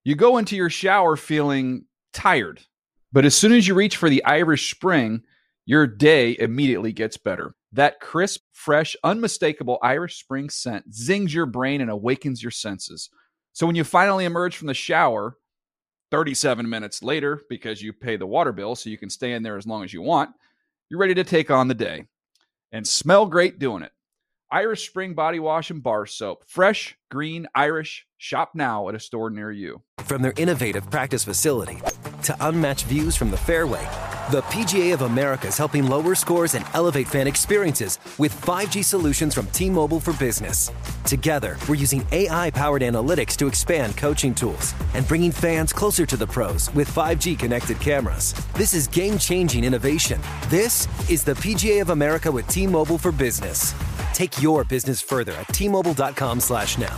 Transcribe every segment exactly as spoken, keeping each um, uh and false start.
You go into your shower feeling tired, but as soon as you reach for the Irish Spring, your day immediately gets better. That crisp, fresh, unmistakable Irish Spring scent zings your brain and awakens your senses. So when you finally emerge from the shower, thirty-seven minutes later, because you pay the water bill so you can stay in there as long as you want, you're ready to take on the day. And smell great doing it. Irish Spring Body Wash and Bar Soap. Fresh, green, Irish. Shop now at a store near you. From their innovative practice facility to unmatched views from the fairway, the P G A of America is helping lower scores and elevate fan experiences with five G solutions from T-Mobile for Business. Together, we're using A I-powered analytics to expand coaching tools and bringing fans closer to the pros with five G connected cameras. This is game-changing innovation. This is the P G A of America with T-Mobile for Business. Take your business further at T-Mobile.com slash now.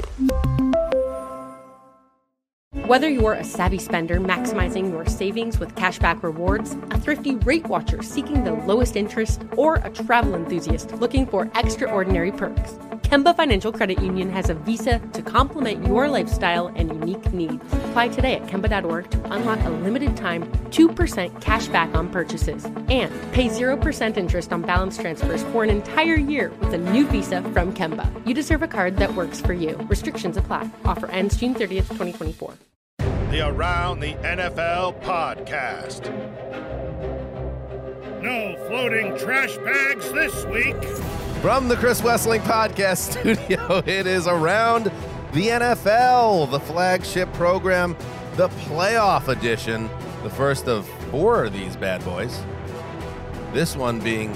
Whether you're a savvy spender maximizing your savings with cashback rewards, a thrifty rate watcher seeking the lowest interest, or a travel enthusiast looking for extraordinary perks, Kemba Financial Credit Union has a visa to complement your lifestyle and unique needs. Apply today at Kemba dot org to unlock a limited time two percent cash back on purchases and pay zero percent interest on balance transfers for an entire year with a new visa from Kemba. You deserve a card that works for you. Restrictions apply. Offer ends June thirtieth, twenty twenty-four. The Around the N F L podcast. No floating trash bags this week. From the Chris Wesseling Podcast Studio, it is Around the N F L, the flagship program, the playoff edition, the first of four of these bad boys. This one being,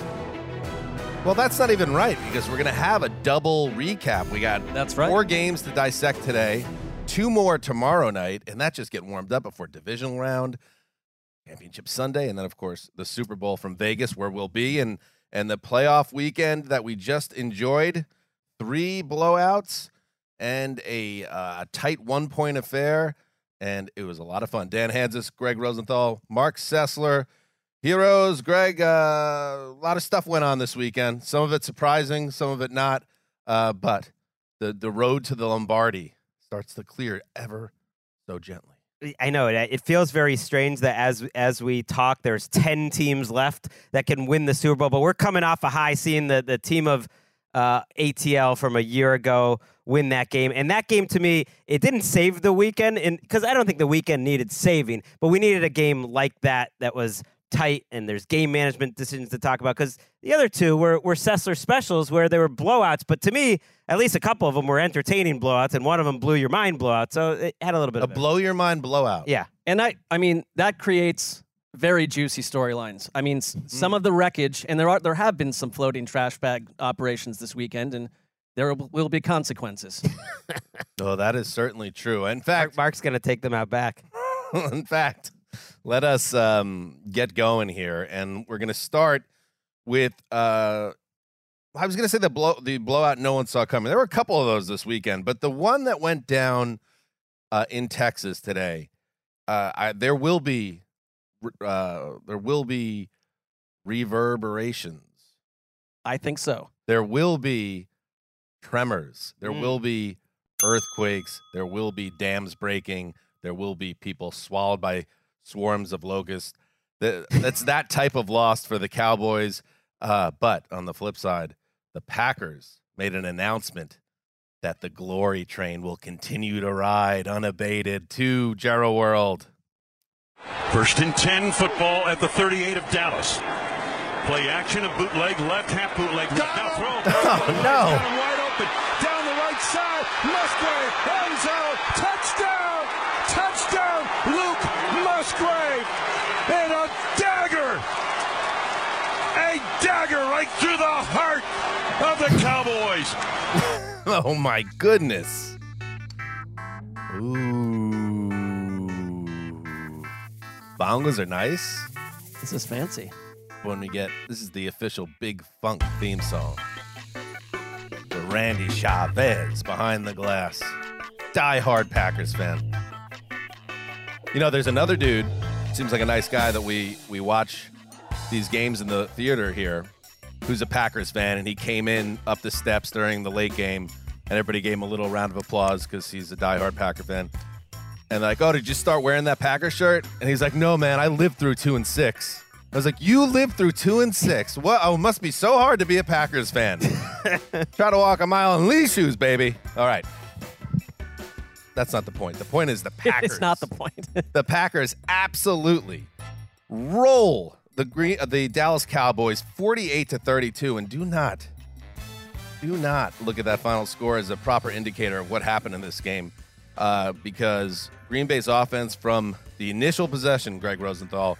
well, that's not even right, because we're going to have a double recap. We got that's right. four games to dissect today, two more tomorrow night, and that just getting warmed up before divisional round, Championship Sunday, and then, of course, the Super Bowl from Vegas, where we'll be, and and the playoff weekend that we just enjoyed. Three blowouts and a uh, tight one-point affair, and it was a lot of fun. Dan Hanzus, Greg Rosenthal, Mark Sessler, heroes. Greg, uh, a lot of stuff went on this weekend. Some of it surprising, some of it not, uh, but the, the road to the Lombardi starts to clear ever so gently. I know it. It feels very strange that as as we talk, there's ten teams left that can win the Super Bowl, but we're coming off a high, seeing the, the team of uh, A T L from a year ago win that game. And that game, to me, it didn't save the weekend, and because I don't think the weekend needed saving, but we needed a game like that that was tight, and there's game management decisions to talk about, because the other two were, were Sessler specials where they were blowouts, but to me, at least a couple of them were entertaining blowouts, and one of them blew your mind blowout, so it had a little bit a of a blow your mind blowout. Yeah. And I, I mean, that creates very juicy storylines. I mean, s- some of the wreckage, and there are there have been some floating trash bag operations this weekend, and there will, will be consequences. Oh, that is certainly true. In fact, Mark's going to take them out back. in fact, let us um, get going here, and we're going to start with. Uh, I was going to say the blow, the blowout no one saw coming. There were a couple of those this weekend, but the one that went down uh, in Texas today, uh, I, there will be, uh, there will be reverberations. I think so. There will be tremors. There Mm. will be earthquakes. There will be dams breaking. There will be people swallowed by swarms of locusts. The, that's that type of loss for the Cowboys. Uh, but on the flip side, the Packers made an announcement that the glory train will continue to ride unabated to Jerry World. First and ten, football at the thirty-eight of Dallas. Play action, a bootleg, left, half bootleg. Now throw. Oh, no. Wide open. Down the right side. Musgrave. End zone. Touchdown. Touchdown. Luke Musgrave. And a dagger. A dagger right through the heart of the Cowboys. Oh, my goodness. Ooh. Bongos are nice. This is fancy. When we get, this is the official Big Funk theme song. The Randy Chavez behind the glass. Die-hard Packers fan. You know, there's another dude, seems like a nice guy that we, we watch these games in the theater here, who's a Packers fan, and he came in up the steps during the late game, and everybody gave him a little round of applause because he's a diehard Packer fan. And they're like, oh, did you start wearing that Packer shirt? And he's like, no, man, I lived through two and six. I was like, you lived through two and six. What? Oh, it must be so hard to be a Packers fan. Try to walk a mile in Lee shoes, baby. All right. That's not the point. The point is the Packers. It's not the point. The Packers absolutely roll the green, uh, the Dallas Cowboys forty-eight to thirty-two, and do not, do not look at that final score as a proper indicator of what happened in this game, uh, because Green Bay's offense from the initial possession, Greg Rosenthal,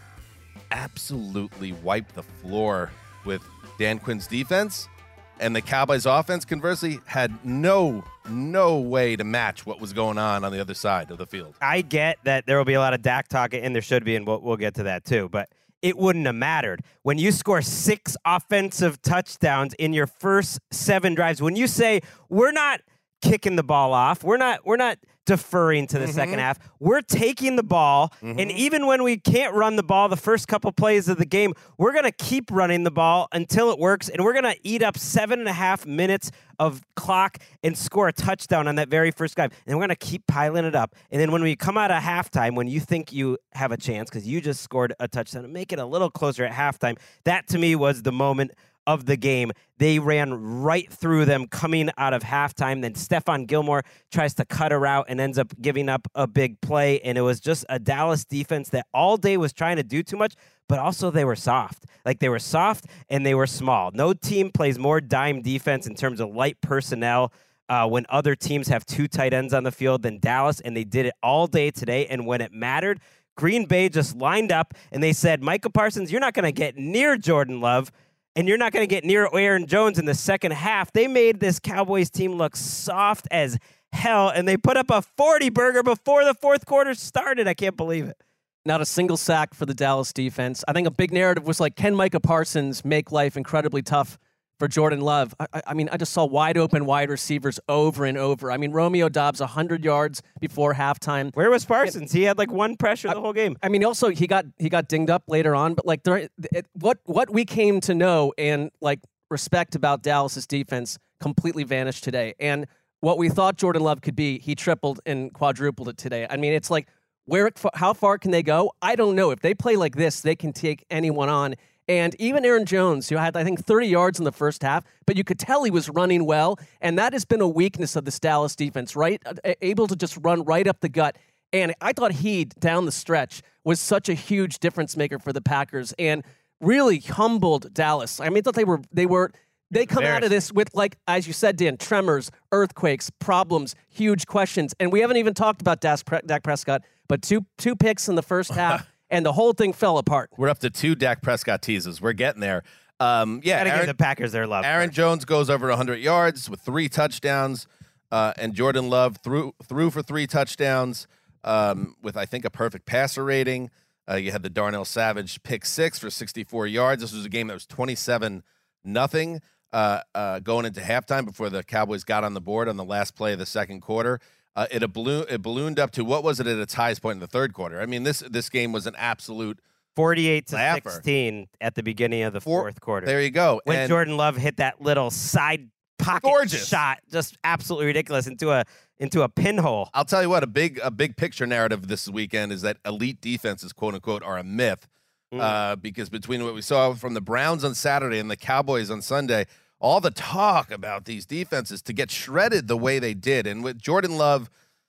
absolutely wiped the floor with Dan Quinn's defense, and the Cowboys' offense, conversely, had no no way to match what was going on on the other side of the field. I get that there will be a lot of Dak talk, and there should be, and we'll, we'll get to that too, but it wouldn't have mattered. When you score six offensive touchdowns in your first seven drives, when you say, we're not kicking the ball off, we're not we're not deferring to the mm-hmm. second half, we're taking the ball, mm-hmm. and even when we can't run the ball the first couple plays of the game, we're going to keep running the ball until it works, and we're going to eat up seven and a half minutes of clock and score a touchdown on that very first drive, and we're going to keep piling it up. And then when we come out of halftime, when you think you have a chance because you just scored a touchdown and make it a little closer at halftime, that to me was the moment of the game. They ran right through them coming out of halftime. Then Stephon Gilmore tries to cut a route and ends up giving up a big play. And it was just a Dallas defense that all day was trying to do too much, but also they were soft. Like they were soft and they were small. No team plays more dime defense in terms of light personnel uh, when other teams have two tight ends on the field than Dallas. And they did it all day today. And when it mattered, Green Bay just lined up and they said, Micah Parsons, you're not going to get near Jordan Love. And you're not going to get near Aaron Jones in the second half. They made this Cowboys team look soft as hell, and they put up a forty burger before the fourth quarter started. I can't believe it. Not a single sack for the Dallas defense. I think a big narrative was like, can Micah Parsons make life incredibly tough for Jordan Love? I, I mean, I just saw wide open wide receivers over and over. I mean, Romeo Doubs one hundred yards before halftime. Where was Parsons? He had like one pressure the I, whole game. I mean, also he got he got dinged up later on, but like there, it, what what we came to know and like respect about Dallas's defense completely vanished today. And what we thought Jordan Love could be, he tripled and quadrupled it today. I mean, it's like where how far can they go? I don't know. If they play like this, they can take anyone on. And even Aaron Jones, who had, I think, thirty yards in the first half, but you could tell he was running well. And that has been a weakness of this Dallas defense, right? Able to just run right up the gut. And I thought he, down the stretch, was such a huge difference maker for the Packers and really humbled Dallas. I mean, I thought they were, they were, they come out of this with, like, as you said, Dan, tremors, earthquakes, problems, huge questions. And we haven't even talked about Dak Prescott, but two two picks in the first half. And the whole thing fell apart. We're up to two Dak Prescott teases. We're getting there. Um, yeah, gotta Aaron, give the Packers their love. Aaron first. Jones goes over one hundred yards with three touchdowns, uh, and Jordan Love threw threw for three touchdowns um, with, I think, a perfect passer rating. Uh, you had the Darnell Savage pick six for sixty-four yards. This was a game that was twenty-seven nothing uh, uh, going into halftime before the Cowboys got on the board on the last play of the second quarter. Uh, it, a balloon, it ballooned up to, what was it at its highest point in the third quarter? I mean, this this game was an absolute forty-eight to laugher. sixteen at the beginning of the Four, fourth quarter. There you go. When and Jordan Love hit that little side pocket gorgeous. shot, just absolutely ridiculous, into a into a pinhole. I'll tell you what, a big a big picture narrative this weekend is that elite defenses, quote unquote, are a myth. Mm. Uh, because between what we saw from the Browns on Saturday and the Cowboys on Sunday, all the talk about these defenses to get shredded the way they did, and with Jordan Love.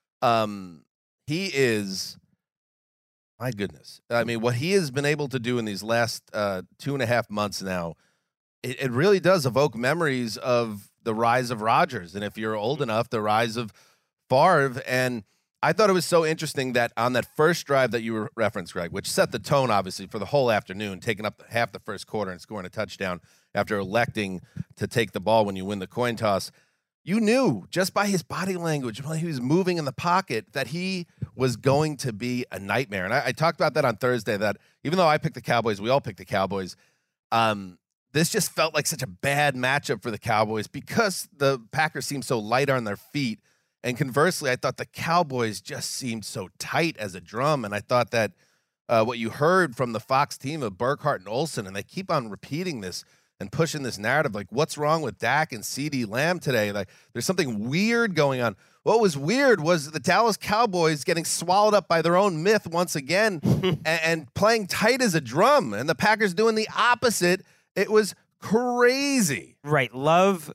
Um, he is, my goodness. I mean, what he has been able to do in these last uh, two and a half months now, it, it really does evoke memories of the rise of Rodgers. And if you're old enough, the rise of Favre. And I thought it was so interesting that on that first drive that you referenced, Greg, which set the tone, obviously, for the whole afternoon, taking up half the first quarter and scoring a touchdown after electing to take the ball when you win the coin toss. You knew just by his body language while he was moving in the pocket that he was going to be a nightmare. And I, I talked about that on Thursday, that even though I picked the Cowboys, we all picked the Cowboys. Um, this just felt like such a bad matchup for the Cowboys because the Packers seemed so light on their feet. And conversely, I thought the Cowboys just seemed so tight as a drum. And I thought that uh, what you heard from the Fox team of Burkhardt and Olsen, and they keep on repeating this, and pushing this narrative. Like, what's wrong with Dak and CeeDee Lamb today? Like, there's something weird going on. What was weird was the Dallas Cowboys getting swallowed up by their own myth once again and, and playing tight as a drum, and the Packers doing the opposite. It was crazy. Right. Love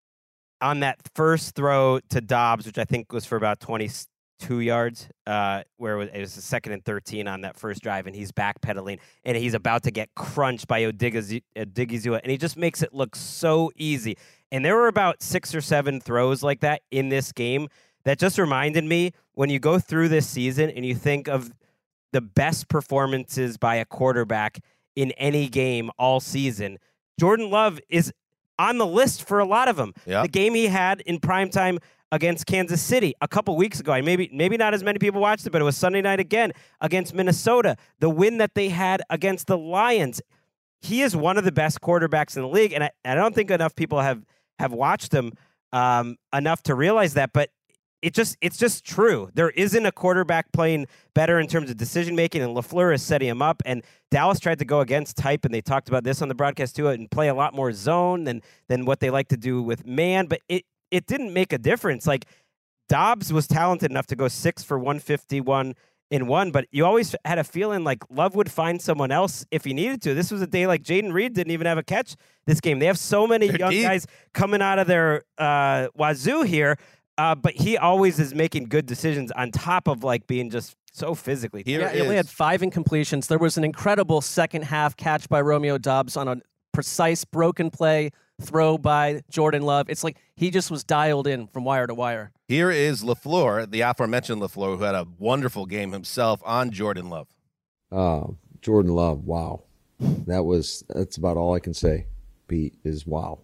on that first throw to Dobbs, which I think was for about twenty-two yards, uh, where it was, it was a second and thirteen on that first drive, and he's backpedaling, and he's about to get crunched by Odigizua, and he just makes it look so easy. And there were about six or seven throws like that in this game that just reminded me, when you go through this season and you think of the best performances by a quarterback in any game all season, Jordan Love is on the list for a lot of them. Yep. The game he had in primetime against Kansas City a couple weeks ago, and maybe maybe not as many people watched it, but it was Sunday night again against Minnesota. The win that they had against the Lions. He is one of the best quarterbacks in the league, and I, I don't think enough people have have watched him um, enough to realize that, but it just it's just true. There isn't a quarterback playing better in terms of decision making, and LaFleur is setting him up. And Dallas tried to go against type, and they talked about this on the broadcast too, and play a lot more zone than than what they like to do with man. But it it didn't make a difference. Like, Dobbs was talented enough to go six for one fifty-one in one, but you always had a feeling like Love would find someone else if he needed to. This was a day like Jaden Reed didn't even have a catch this game. They have so many They're young deep. guys coming out of their uh, wazoo here. Uh, but he always is making good decisions on top of like being just so physically. Here Yeah, he only is- had five incompletions. There was an incredible second half catch by Romeo Doubs on a precise broken play throw by Jordan Love. It's like he just was dialed in from wire to wire. Here is LaFleur, the aforementioned LaFleur, who had a wonderful game himself on Jordan Love. Uh, Jordan Love, wow. That was, that's about all I can say, Pete, is wow.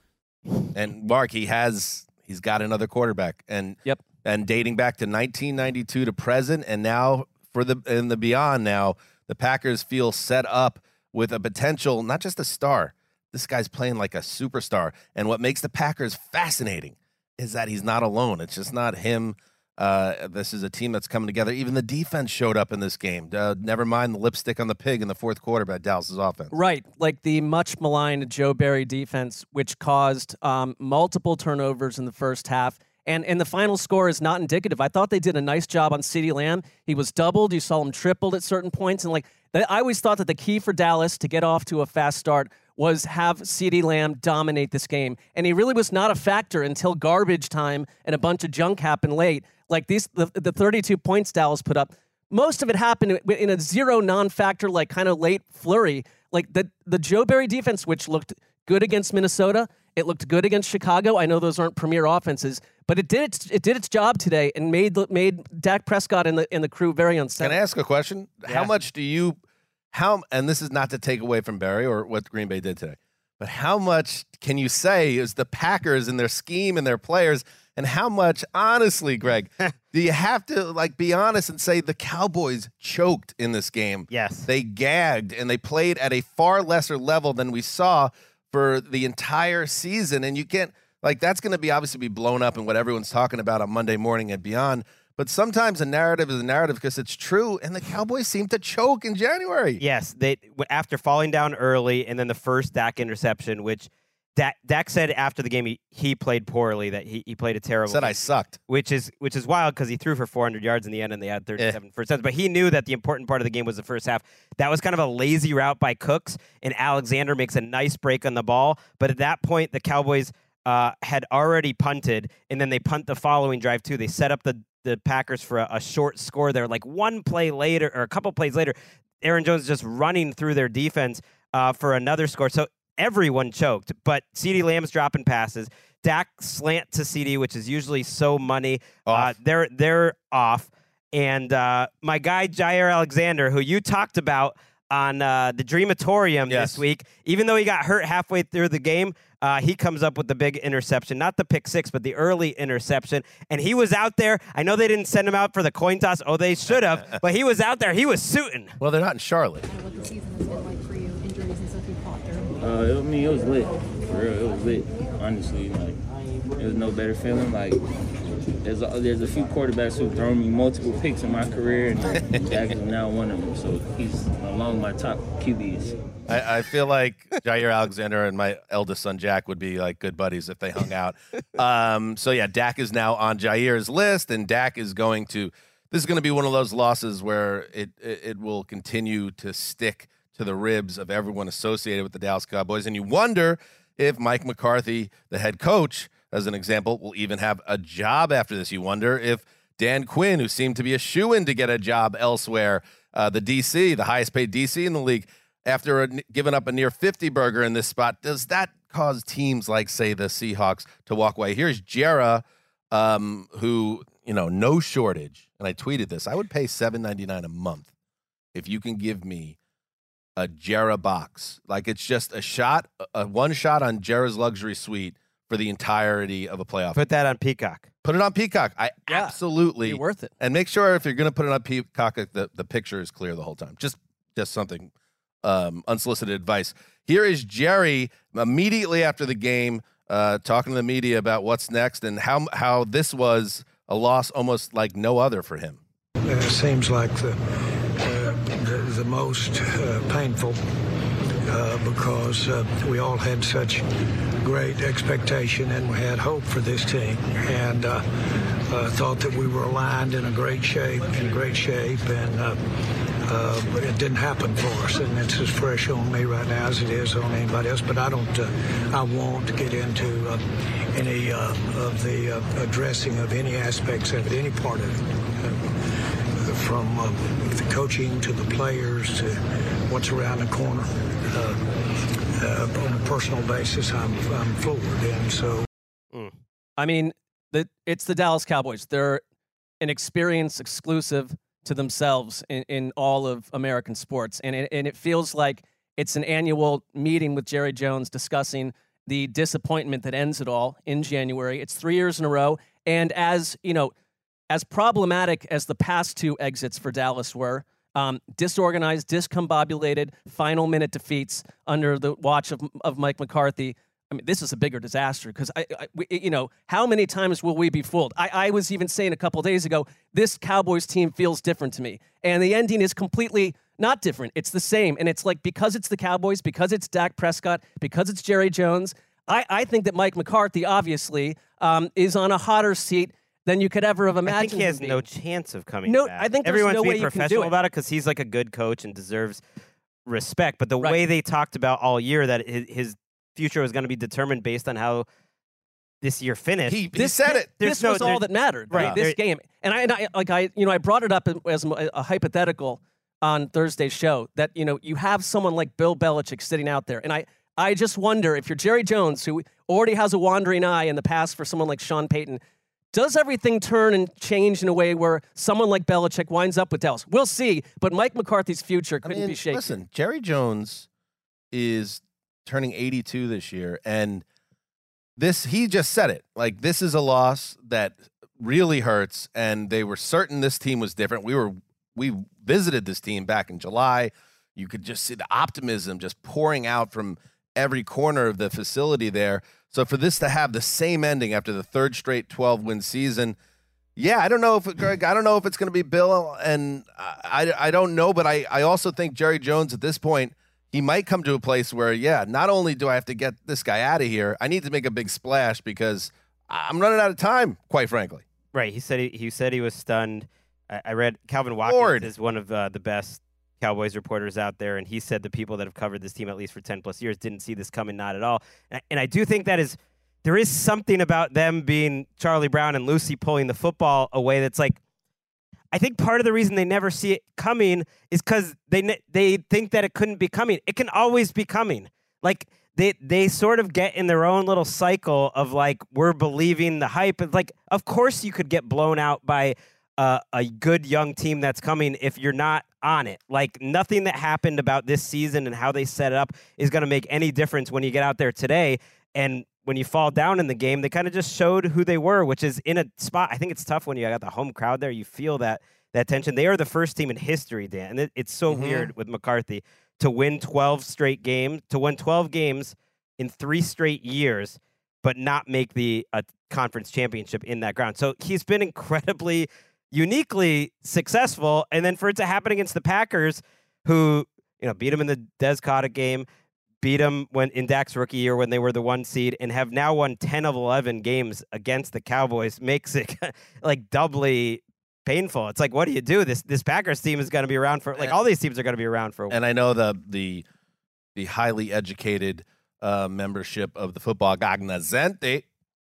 And Mark, he has, he's got another quarterback. And Yep. and dating back to nineteen ninety-two to present, and now for the in the beyond now, the Packers feel set up with a potential, not just a star. This guy's playing like a superstar. And what makes the Packers fascinating is that he's not alone. It's just not him. Uh, this is a team that's coming together. Even the defense showed up in this game. Uh, never mind the lipstick on the pig in the fourth quarter by Dallas's offense. Right, like the much maligned Joe Barry defense, which caused um, multiple turnovers in the first half. And and the final score is not indicative. I thought they did a nice job on CeeDee Lamb. He was doubled. You saw him tripled at certain points. And like I always thought that the key for Dallas to get off to a fast start was have CeeDee Lamb dominate this game. And he really was not a factor until garbage time and a bunch of junk happened late. Like these, the, the thirty-two points Dallas put up, most of it happened in a zero non-factor, like kind of late flurry. Like the, the Joe Barry defense, which looked good against Minnesota, it looked good against Chicago. I know those aren't premier offenses, but it did its, it did its job today and made made Dak Prescott and the and the crew very unsettled. Can I ask a question? Yeah. How much do you, how, and this is not to take away from Barry or what Green Bay did today, but how much can you say is the Packers and their scheme and their players, and how much, honestly, Greg, do you have to like be honest and say the Cowboys choked in this game? Yes. They gagged and they played at a far lesser level than we saw for the entire season, and you can't, like, that's going to be obviously be blown up in what everyone's talking about on Monday morning and beyond. But sometimes a narrative is a narrative because it's true, and the Cowboys seem to choke in January. Yes, they after falling down early, and then the first Dak interception, which Dak, Dak said after the game he, he played poorly, that he, he played a terrible Said game, I sucked. which is which is wild because he threw for four hundred yards in the end, and they had thirty-seven Eh. first downs. But he knew that the important part of the game was the first half. That was kind of a lazy route by Cooks, and Alexander makes a nice break on the ball. But at that point, the Cowboys uh, had already punted, and then they punt the following drive too. They set up the the Packers for a, a short score there. Like one play later, or a couple plays later, Aaron Jones is just running through their defense uh, for another score. So everyone choked, but CeeDee Lamb's dropping passes. Dak slant to CeeDee, which is usually so money. Uh, Off. they're they're off. And uh, my guy Jair Alexander, who you talked about on uh, the Dreamatorium Yes. this week, even though he got hurt halfway through the game, uh, he comes up with the big interception, not the pick six, but the early interception. And he was out there. I know they didn't send him out for the coin toss. Oh, they should have. But he was out there. He was suiting. Well, they're not in Charlotte. What the season has been like for you, injuries and stuff you fought through. Uh, I mean, it was lit. For real, it was lit. Honestly, like, it was no better feeling. Like, There's a, there's a few quarterbacks who've thrown me multiple picks in my career, and Dak is now one of them. So he's among my top Q Bs. I, I feel like Jair Alexander and my eldest son Jack would be like good buddies if they hung out. Um, so yeah, Dak is now on Jair's list, and Dak is going to. This is going to be one of those losses where it, it it will continue to stick to the ribs of everyone associated with the Dallas Cowboys, and you wonder if Mike McCarthy, the head coach, as an example, will even have a job after this. You wonder if Dan Quinn, who seemed to be a shoo-in to get a job elsewhere, uh, the D C, the highest paid D C in the league, after a, giving up a near fifty burger in this spot, does that cause teams like, say, the Seahawks to walk away? Here's Jera, um, who, you know, no shortage, and I tweeted this, I would pay seven ninety-nine a month if you can give me a Jera box. Like, it's just a shot, a one shot on Jera's luxury suite for the entirety of a playoff. Put that on Peacock. Put it on Peacock. I Yeah, absolutely be worth it. And make sure if you're going to put it on Peacock, the, the picture is clear the whole time. Just just something um, unsolicited advice. Here is Jerry immediately after the game, uh, talking to the media about what's next and how how this was a loss almost like no other for him. It seems like the uh, the, the most uh, painful uh, because uh, we all had such great expectation and we had hope for this team, and uh, uh, thought that we were aligned in a great shape, in great shape, and uh, uh, but it didn't happen for us, and it's as fresh on me right now as it is on anybody else. But I don't, uh, I won't get into uh, any uh, of the uh, addressing of any aspects of it, any part of it. Uh, from uh, the coaching to the players to what's around the corner. Uh, uh, on a personal basis, I'm, I'm floored. And so. Mm. I mean, the, it's the Dallas Cowboys. They're an experience exclusive to themselves in, in all of American sports. And it, and it feels like it's an annual meeting with Jerry Jones discussing the disappointment that ends it all in January. It's three years in a row. And as, you know, as problematic as the past two exits for Dallas were, um, disorganized, discombobulated, final minute defeats under the watch of, of Mike McCarthy. I mean, this is a bigger disaster because, I, I we, you know, how many times will we be fooled? I, I was even saying a couple days ago, this Cowboys team feels different to me. And the ending is completely not different. It's the same. And it's like, because it's the Cowboys, because it's Dak Prescott, because it's Jerry Jones, I, I think that Mike McCarthy, obviously, um, is on a hotter seat than you could ever have imagined. I think he has him no being. chance of coming no, back. I think there's everyone's no being way you can professional do it. about it because he's like a good coach and deserves respect. But the Right. way they talked about all year that his, his future was going to be determined based on how this year finished. He, he This, said it. This no- was all that mattered, Right. right? This There- game, and I, and I, like I, you know, I brought it up as a, a hypothetical on Thursday's show that you know you have someone like Bill Belichick sitting out there, and I, I just wonder if you're Jerry Jones, who already has a wandering eye in the past for someone like Sean Payton. Does everything turn and change in a way where someone like Belichick winds up with Dallas? We'll see, but Mike McCarthy's future couldn't I mean, be shaken. Listen, Jerry Jones is turning eighty-two this year, and this he just said it. Like, this is a loss that really hurts, and they were certain this team was different. We were we visited this team back in July. You could just see the optimism just pouring out from every corner of the facility there. So for this to have the same ending after the third straight twelve-win season, yeah, I don't know if Greg, I don't know if it's going to be Bill, and I, I don't know, but I, I also think Jerry Jones at this point, he might come to a place where, yeah, not only do I have to get this guy out of here, I need to make a big splash because I'm running out of time, quite frankly. Right. He said he, he said he was stunned. I, I read Calvin Watkins Lord. is one of uh, the best Cowboys reporters out there, and he said the people that have covered this team at least for ten plus years didn't see this coming, not at all. And I, and I do think that is there is something about them being Charlie Brown and Lucy pulling the football away that's like, I think part of the reason they never see it coming is because they ne- they think that it couldn't be coming. It can always be coming. Like they they sort of get in their own little cycle of like, we're believing the hype. It's like, of course you could get blown out by uh, a good young team that's coming if you're not on it. Like, nothing that happened about this season and how they set it up is going to make any difference when you get out there today. And when you fall down in the game, they kind of just showed who they were, which is in a spot. I think it's tough when you got the home crowd there. You feel that that tension. They are the first team in history, Dan. And it, it's so Mm-hmm. weird with McCarthy to win twelve straight games, to win twelve games in three straight years, but not make the uh, conference championship in that ground. So he's been incredibly, uniquely successful. And then for it to happen against the Packers, who, you know, beat him in the Des Cotta game, beat him when in Dak's rookie year when they were the one seed, and have now won ten of eleven games against the Cowboys, makes it like doubly painful. It's like, what do you do? This this Packers team is going to be around for, like, all these teams are going to be around for a while. And I know the the the highly educated uh, membership of the Football Cognoscente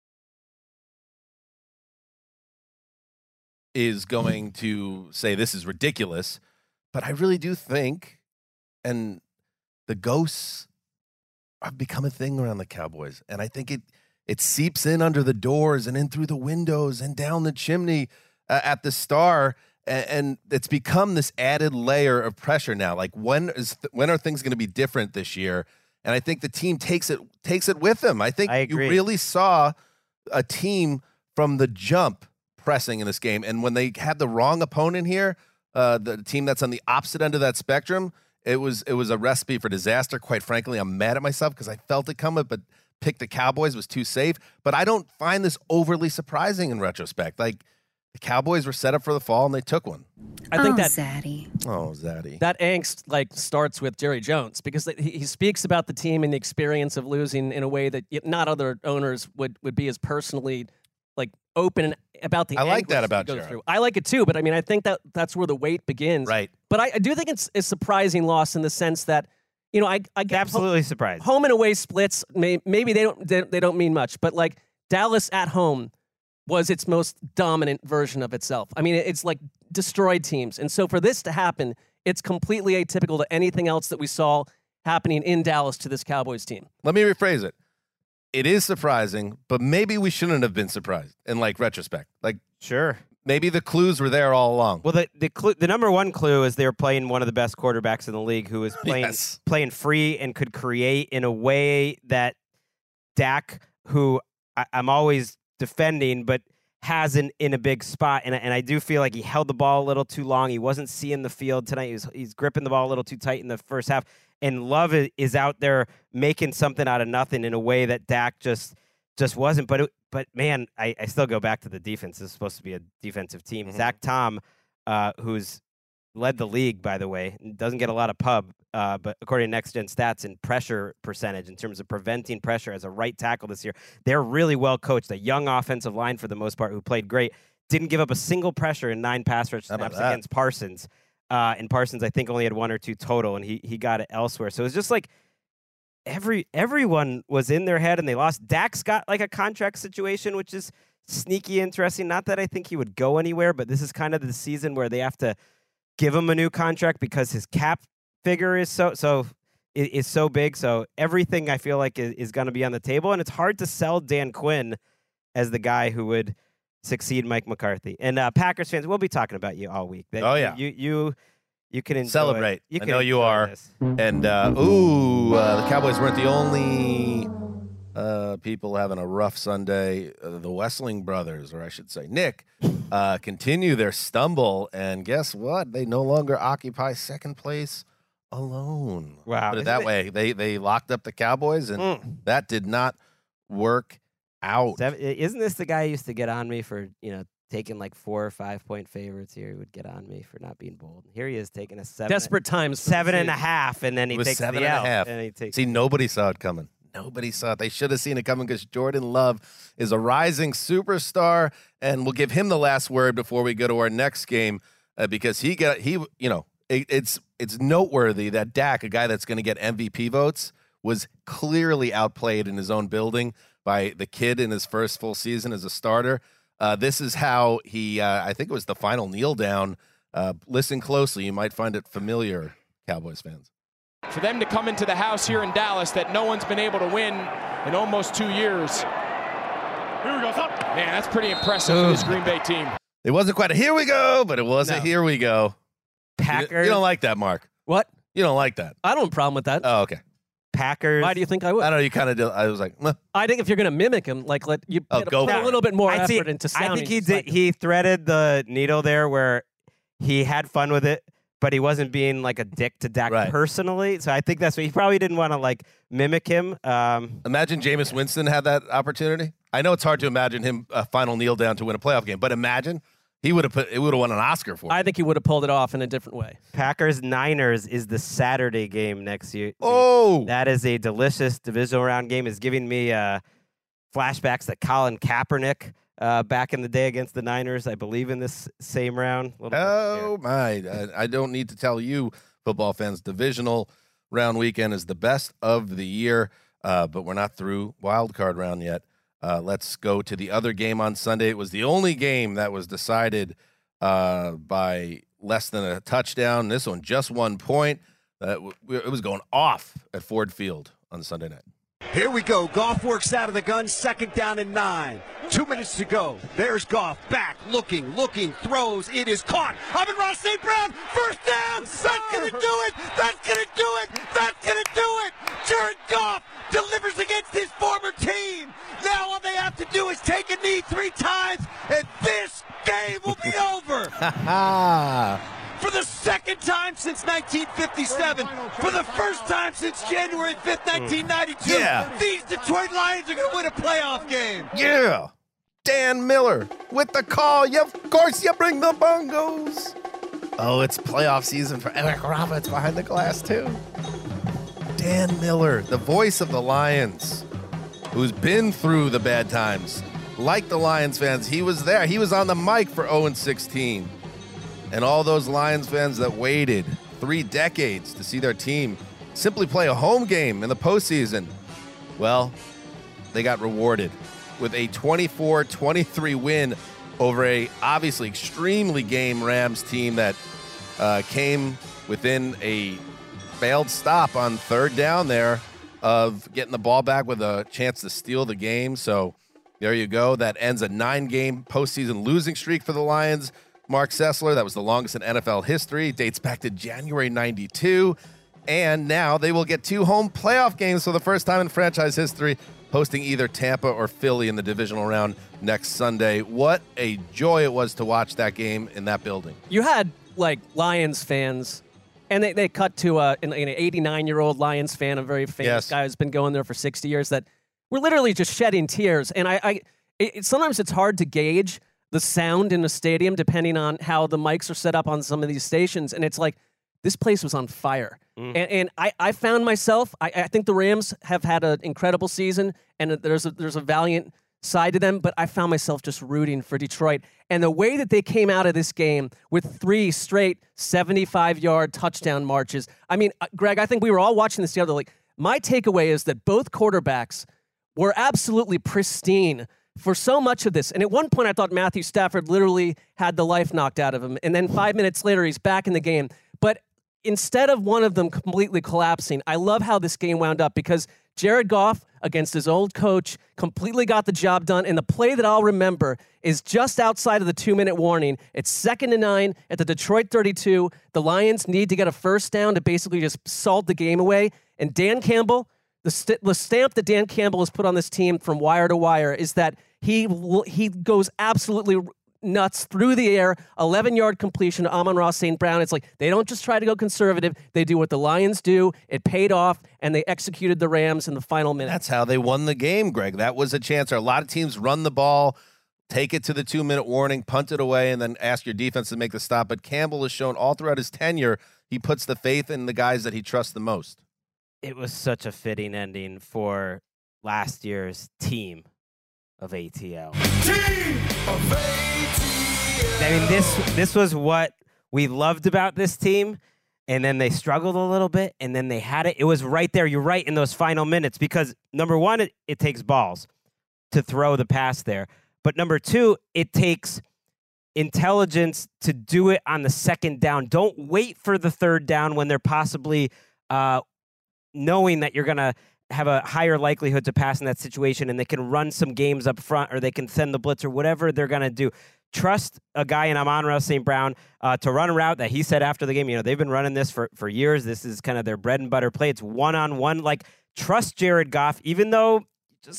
is going to say this is ridiculous, but I really do think, and the ghosts have become a thing around the Cowboys, and I think it it seeps in under the doors and in through the windows and down the chimney uh, at the Star, and, and it's become this added layer of pressure now. Like, when is th- when are things going to be different this year? And I think the team takes it takes it with them. I think I you agree. really saw a team from the jump pressing in this game. And when they had the wrong opponent here, uh, the team that's on the opposite end of that spectrum, it was it was a recipe for disaster. Quite frankly, I'm mad at myself because I felt it coming, but picked the Cowboys was too safe. But I don't find this overly surprising in retrospect. Like, the Cowboys were set up for the fall, and they took one. I think oh, that Zaddy. Oh, Zaddy. that angst like starts with Jerry Jones, because he, he speaks about the team and the experience of losing in a way that y- not other owners would, would be as personally like open about the. I like that anguish about go Jerry. through. I like it too, but I mean, I think that that's where the weight begins. Right. But I, I do think it's a surprising loss in the sense that, you know, I, I get Absolutely surprised. home and away splits. May, maybe they don't they, they don't mean much, but like Dallas at home was its most dominant version of itself. I mean, it's like destroyed teams, and so for this to happen, it's completely atypical to anything else that we saw happening in Dallas to this Cowboys team. Let me rephrase it. It is surprising, but maybe we shouldn't have been surprised in like retrospect. Like, Sure. maybe the clues were there all along. Well, the the, clu- the number one clue is they were playing one of the best quarterbacks in the league, who was playing Yes. playing free and could create in a way that Dak, who I, I'm always defending, but hasn't in a big spot. And, I- and I do feel like he held the ball a little too long. He wasn't seeing the field tonight. He was, he's gripping the ball a little too tight in the first half. And Love i- is out there making something out of nothing in a way that Dak just just wasn't. But it, but man, I, I still go back to the defense. This is supposed to be a defensive team. Mhm. Zach Tom, uh, who's led the league, by the way, doesn't get a lot of pub, uh, but according to Next Gen Stats, in pressure percentage, in terms of preventing pressure as a right tackle this year, they're really well coached. A young offensive line, for the most part, who played great, didn't give up a single pressure in nine pass rush How about snaps that? against Parsons. Uh, and Parsons, I think, only had one or two total, and he he got it elsewhere. So it was just like every everyone was in their head, and they lost. Dak's got like a contract situation, which is sneaky interesting. Not that I think he would go anywhere, but this is kind of the season where they have to give him a new contract because his cap figure is so so is, is so big. So everything I feel like is, is going to be on the table, and it's hard to sell Dan Quinn as the guy who would succeed Mike McCarthy. And uh, Packers fans, we'll be talking about you all week. That Oh, yeah. you you you can enjoy, Celebrate. You I can know you enjoy are. this. And, uh, ooh, uh, the Cowboys weren't the only uh, people having a rough Sunday. Uh, the Wessling brothers, or I should say Nick, uh, continue their stumble. And guess what? They no longer occupy second place alone. Wow. Put it Isn't that it- way. They, they locked up the Cowboys, and Mm. that did not work out. Seven, isn't this the guy who used to get on me for, you know, taking like four or five point favorites here? He would get on me for not being bold. Here he is taking a seven. Desperate times. for the Seven and a season. half, and then he It was takes seven the and a L, half. And he takes See, nobody saw it coming. Nobody saw it. They should have seen it coming because Jordan Love is a rising superstar, and we'll give him the last word before we go to our next game uh, because he got he you know it, it's it's noteworthy that Dak, a guy that's going to get M V P votes, was clearly outplayed in his own building by the kid in his first full season as a starter. Uh, this is how he, uh, I think it was the final kneel down. Uh, listen closely. You might find it familiar, Cowboys fans. For them to come into the house here in Dallas that no one's been able to win in almost two years. Here we go. Man, that's pretty impressive for this Green Bay team. It wasn't quite a here we go, but it was a No. here we go. You, Packers. you don't like that, Mark. What? You don't like that. I don't have a problem with that. Oh, okay. Packers. Why do you think I would? I don't know. You kind of did. I was like, meh. I think if you're going to mimic him, like let you Oh, put, go put for a it. little bit more I effort see- into I sounding. think he just did. like him. He threaded the needle there where he had fun with it, but he wasn't being like a dick to Dak Right. personally. So I think that's what he probably didn't want to like mimic him. Um, Imagine Jameis Winston had that opportunity. I know it's hard to imagine him a uh, final kneel down to win a playoff game, but imagine he would have put it would have won an Oscar for it. I think he would have pulled it off in a different way. Packers Niners is the Saturday game next year. Oh, that is a delicious divisional round game. It's giving me uh, flashbacks to Colin Kaepernick uh, back in the day against the Niners. I believe in this same round. Oh my! I, I don't need to tell you, football fans, divisional round weekend is the best of the year, uh, but we're not through wild card round yet. Uh, let's go to the other game on Sunday. It was the only game that was decided uh, by less than a touchdown. This one, just one point. Uh, it was going off at Ford Field on Sunday night. Here we go. Goff works out of the gun. Second down and nine. Two minutes to go. There's Goff back, looking, looking, throws. It is caught. Amon-Ra Saint Brown, first down. That's going to do it. That's going to do it. That's going to do it. Jared Goff delivers against his former team. Now all they have to do is take a knee three times, and this game will be over. For the second time since nineteen fifty-seven, for the first time since January fifth, nineteen ninety-two, yeah. These Detroit Lions are going to win a playoff game. Yeah. Dan Miller with the call. Yeah, of course you bring the bongos. Oh, it's playoff season for Eric Roberts behind the glass, too. Dan Miller, the voice of the Lions, who's been through the bad times. Like the Lions fans, he was there. He was on the mic for oh and sixteen. And all those Lions fans that waited three decades to see their team simply play a home game in the postseason, well, they got rewarded with a twenty-four twenty-three win over a obviously extremely game Rams team that uh, came within a failed stop on third down there of getting the ball back with a chance to steal the game. So there you go. That ends a nine-game postseason losing streak for the Lions. Mark Sessler, that was the longest in N F L history, dates back to January ninety-two. And now they will get two home playoff games for the first time in franchise history, hosting either Tampa or Philly in the divisional round next Sunday. What a joy it was to watch that game in that building. You had, like, Lions fans, and they, they cut to a, an eighty-nine-year-old Lions fan, a very famous yes. guy who's been going there for sixty years, that were literally just shedding tears. And I, I it, sometimes it's hard to gauge the sound in a stadium depending on how the mics are set up on some of these stations. And it's like, this place was on fire. Mm. And, and I, I found myself, I, I think the Rams have had an incredible season, and there's a, there's a valiant side to them, but I found myself just rooting for Detroit. And the way that they came out of this game with three straight seventy-five-yard touchdown marches. I mean, Greg, I think we were all watching this the other, like, my takeaway is that both quarterbacks were absolutely pristine for so much of this. And at one point, I thought Matthew Stafford literally had the life knocked out of him. And then five minutes later, he's back in the game. But instead of one of them completely collapsing, I love how this game wound up because Jared Goff, against his old coach, completely got the job done. And the play that I'll remember is just outside of the two-minute warning. It's second and nine at the Detroit thirty-two. The Lions need to get a first down to basically just salt the game away. And Dan Campbell, the, st- the stamp that Dan Campbell has put on this team from wire to wire is that he he goes absolutely nuts through the air, eleven-yard completion to Amon-Ra Saint Brown. It's like they don't just try to go conservative. They do what the Lions do. It paid off, and they executed the Rams in the final minute. That's how they won the game, Greg. That was a chance. A lot of teams run the ball, take it to the two-minute warning, punt it away, and then ask your defense to make the stop. But Campbell has shown all throughout his tenure he puts the faith in the guys that he trusts the most. It was such a fitting ending for last year's team of A T L. Team of A T L. I mean, this this was what we loved about this team, and then they struggled a little bit, and then they had it. It was right there. You're right in those final minutes because, number one, it, it takes balls to throw the pass there. But number two, it takes intelligence to do it on the second down. Don't wait for the third down when they're possibly uh, knowing that you're going to have a higher likelihood to pass in that situation, and they can run some games up front, or they can send the blitz, or whatever they're going to do. Trust a guy in Amon-Ra Saint Brown uh, to run a route that he said after the game, you know, they've been running this for, for years. This is kind of their bread and butter play. It's one-on-one. Like, trust Jared Goff, even though just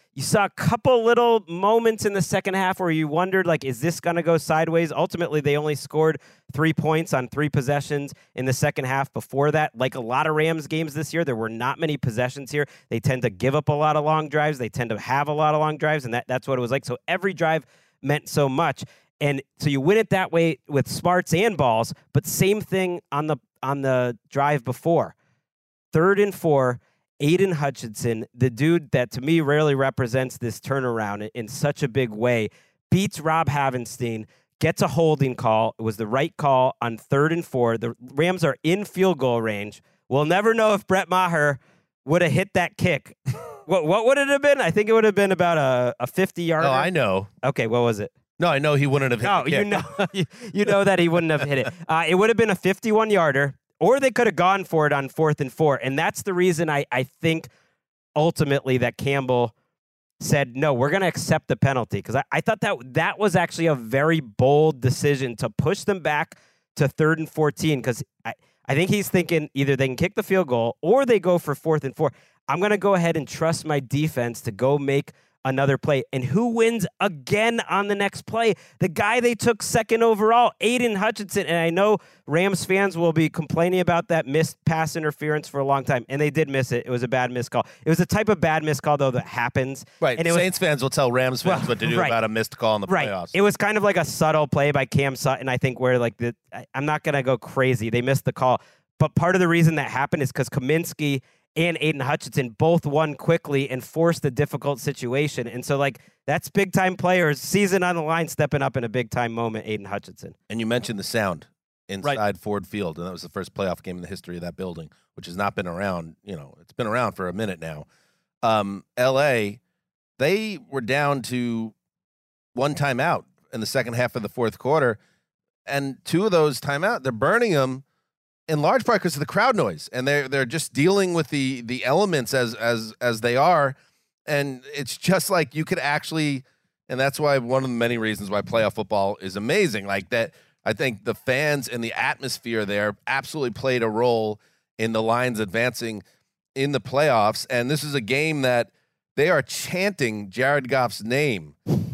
You saw a couple little moments in the second half where you wondered, like, is this going to go sideways? Ultimately, they only scored three points on three possessions in the second half before that. Like a lot of Rams games this year, there were not many possessions here. They tend to give up a lot of long drives. They tend to have a lot of long drives, and that, that's what it was like. So every drive meant so much. And so you win it that way with smarts and balls, but same thing on the on the drive before. Third and four, Aiden Hutchinson, the dude that to me rarely represents this turnaround in such a big way, beats Rob Havenstein, gets a holding call. It was the right call on third and four. The Rams are in field goal range. We'll never know if Brett Maher would have hit that kick. what what would it have been? I think it would have been about a, a fifty-yarder. Oh, I know. Okay, what was it? No, I know he wouldn't have hit No, the you kick. know, you, you know that he wouldn't have hit it. Uh, it would have been a fifty-one-yarder. Or they could have gone for it on fourth and four. And that's the reason I, I think ultimately that Campbell said, no, we're going to accept the penalty. Because I, I thought that that was actually a very bold decision to push them back to third and fourteen. Because I, I think he's thinking either they can kick the field goal or they go for fourth and four. I'm going to go ahead and trust my defense to go make another play. And who wins again on the next play? The guy they took second overall, Aiden Hutchinson. And I know Rams fans will be complaining about that missed pass interference for a long time. And they did miss it. It was a bad missed call. It was a type of bad missed call, though, that happens. Right. And it Saints was, fans will tell Rams fans well, what to do right. about a missed call in the right. playoffs. It was kind of like a subtle play by Cam Sutton, I think, where like the I, I'm not going to go crazy. They missed the call. But part of the reason that happened is because Kaminsky and Aiden Hutchinson both won quickly and forced a difficult situation. And so, like, that's big-time players, season on the line, stepping up in a big-time moment, Aiden Hutchinson. And you mentioned the sound inside Right. Ford Field, and that was the first playoff game in the history of that building, which has not been around, you know, it's been around for a minute now. Um, L A, they were down to one timeout in the second half of the fourth quarter, and two of those timeout, they're burning them in large part because of the crowd noise, and they're they're just dealing with the the elements as as as they are, and it's just like you could actually, and that's why one of the many reasons why playoff football is amazing. Like that, I think the fans and the atmosphere there absolutely played a role in the Lions advancing in the playoffs, and this is a game that they are chanting Jared Goff's name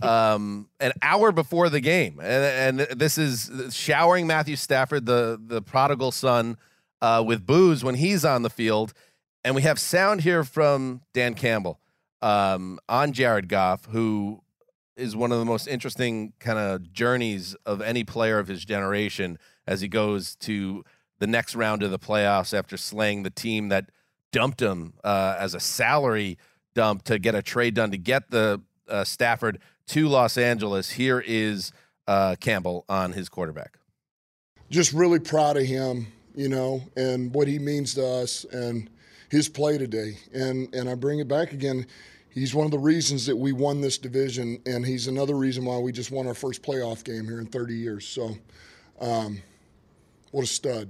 um, an hour before the game. And, and this is showering Matthew Stafford, the, the prodigal son, uh, with booze when he's on the field. And we have sound here from Dan Campbell um, on Jared Goff, who is one of the most interesting kind of journeys of any player of his generation as he goes to the next round of the playoffs after slaying the team that dumped him uh, as a salary dump to get a trade done to get the uh, Stafford to Los Angeles. Here is uh, Campbell on his quarterback. Just really proud of him, you know, and what he means to us and his play today. And and I bring it back again. He's one of the reasons that we won this division, and he's another reason why we just won our first playoff game here in thirty years. So, um, what a stud.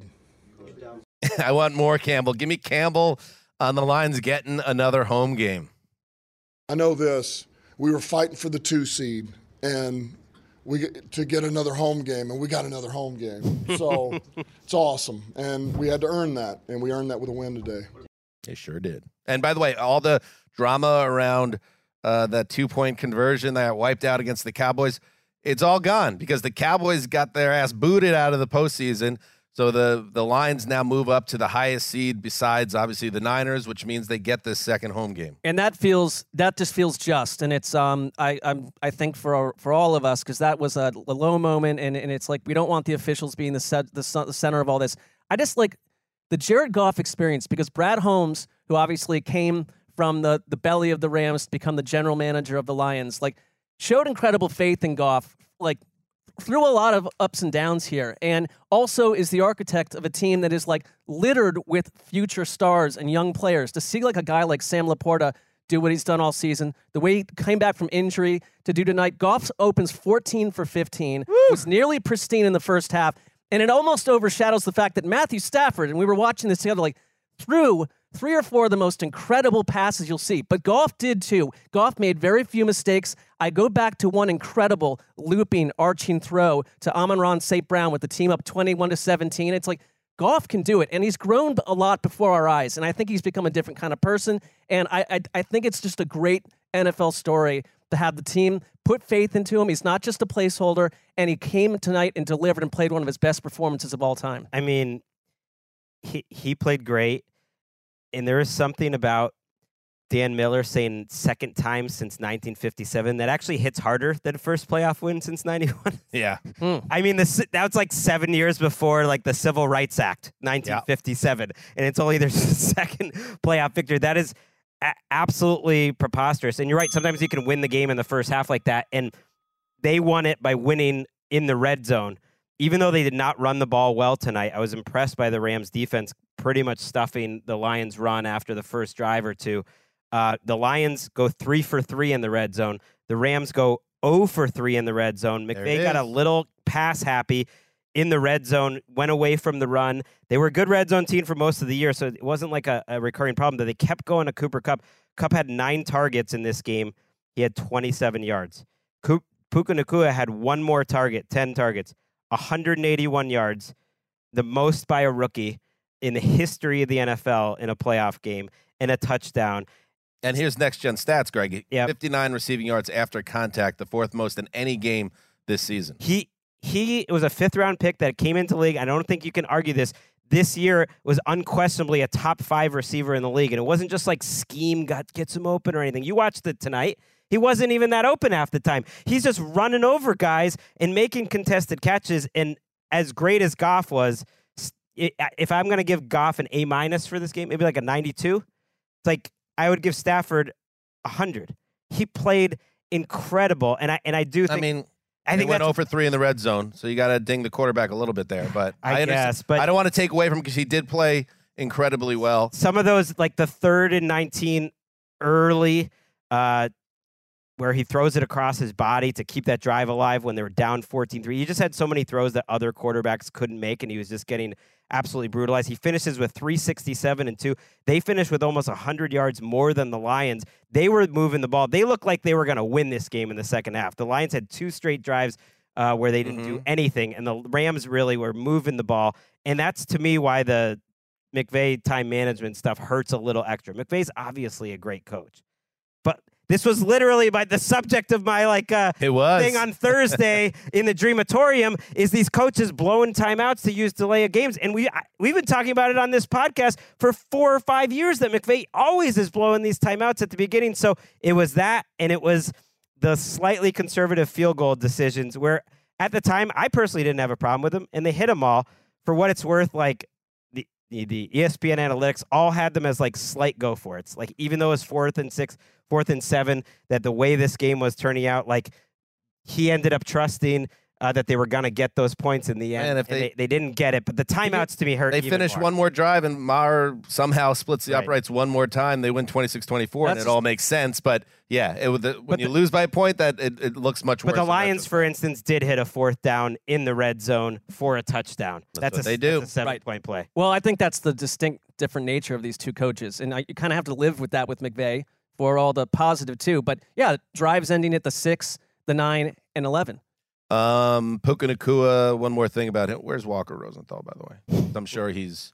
I want more Campbell. Give me Campbell on the Lions getting another home game. I know this. We were fighting for the two seed, and we to get another home game, and we got another home game. So it's awesome, and we had to earn that, and we earned that with a win today. They sure did. And by the way, all the drama around uh, that two-point conversion that got wiped out against the Cowboys, it's all gone because the Cowboys got their ass booted out of the postseason. So the, the Lions now move up to the highest seed besides, obviously, the Niners, which means they get this second home game. And that feels that just feels just, and it's um I I'm I think for for all of us, because that was a, a low moment, and, and it's like we don't want the officials being the set, the the center of all this. I just like the Jared Goff experience, because Brad Holmes, who obviously came from the the belly of the Rams to become the general manager of the Lions, like showed incredible faith in Goff, like through a lot of ups and downs here, and also is the architect of a team that is like littered with future stars and young players. To see like a guy like Sam Laporta do what he's done all season, the way he came back from injury to do tonight. Goff opens fourteen for fifteen, Woo! Was nearly pristine in the first half, and it almost overshadows the fact that Matthew Stafford, and we were watching this together, like threw three or four of the most incredible passes you'll see. But Goff did too. Goff made very few mistakes. I go back to one incredible looping, arching throw to Amon-Ra Saint Brown with the team up twenty-one to seventeen. It's like Goff can do it, and he's grown a lot before our eyes, and I think he's become a different kind of person, and I I, I think it's just a great N F L story to have the team put faith into him. He's not just a placeholder, and he came tonight and delivered and played one of his best performances of all time. I mean, he he played great, and there is something about Dan Miller saying second time since nineteen fifty-seven that actually hits harder than first playoff win since ninety-one. Yeah. Hmm. I mean, this that's like seven years before like the Civil Rights Act, nineteen fifty-seven, yeah. And it's only their second playoff victory. That is a- absolutely preposterous. And you're right. Sometimes you can win the game in the first half like that, and they won it by winning in the red zone. Even though they did not run the ball well tonight, I was impressed by the Rams' defense pretty much stuffing the Lions' run after the first drive or two. Uh, the Lions go three for three in the red zone. The Rams go zero for three in the red zone. McVay got a little pass happy in the red zone, went away from the run. They were a good red zone team for most of the year, so it wasn't like a, a recurring problem. That they kept going to Cooper Kupp. Kupp had nine targets in this game. He had twenty-seven yards. Puka Nacua had one more target, ten targets, one hundred eighty-one yards, the most by a rookie in the history of the N F L in a playoff game, and a touchdown. And here's next-gen stats, Greg. Yep. fifty-nine receiving yards after contact, the fourth most in any game this season. He he was a fifth-round pick that came into the league. I don't think you can argue this. This year was unquestionably a top five receiver in the league, and it wasn't just like scheme got gets him open or anything. You watched it tonight. He wasn't even that open half the time. He's just running over guys and making contested catches. And as great as Goff was, if I'm going to give Goff an A minus for this game, maybe like a ninety-two, it's like I would give Stafford a hundred. He played incredible, and I and I do think. I mean, I they think went that's- zero for three in the red zone, so you got to ding the quarterback a little bit there. But I understand- guess, but- I don't want to take away from him because he did play incredibly well. Some of those, like the third and nineteen early, uh, where he throws it across his body to keep that drive alive when they were down fourteen three. He just had so many throws that other quarterbacks couldn't make, and he was just getting absolutely brutalized. He finishes with three sixty-seven and two. They finished with almost one hundred yards more than the Lions. They were moving the ball. They looked like they were going to win this game in the second half. The Lions had two straight drives uh, where they didn't Mm-hmm. do anything, and the Rams really were moving the ball. And that's, to me, why the McVay time management stuff hurts a little extra. McVay's obviously a great coach, but this was literally by the subject of my like uh, It was. thing on Thursday in the Dreamatorium is these coaches blowing timeouts to use delay of games. And we, I, we've been talking about it on this podcast for four or five years that McVay always is blowing these timeouts at the beginning. So it was that, and it was the slightly conservative field goal decisions where at the time I personally didn't have a problem with them, and they hit them all. For what it's worth, like the, the, the E S P N analytics all had them as like slight go for it. Like even though it was fourth and six, fourth and seven, that the way this game was turning out, like he ended up trusting uh, that they were going to get those points in the end. Man, if and they- they, they didn't get it, but the timeouts to me hurt. They even finish more. one more drive, and Maher somehow splits the Right. uprights one more time. They win twenty-six twenty-four, and That's- it all makes sense. But, yeah, it, would- the, when But you the- lose by a point, that it, it looks much worse. But the in Lions, retrospect. for instance, did hit a fourth down in the red zone for a touchdown. That's what a, they do. That's a seven Right. point play. Well, I think that's the distinct different nature of these two coaches. And I, you kind of have to live with that with McVay for all the positive, too. But, yeah, drives ending at the six, the nine, and eleven. Um, Puka Nacua, one more thing about him. Where's Walker Rosenthal, by the way? I'm sure he's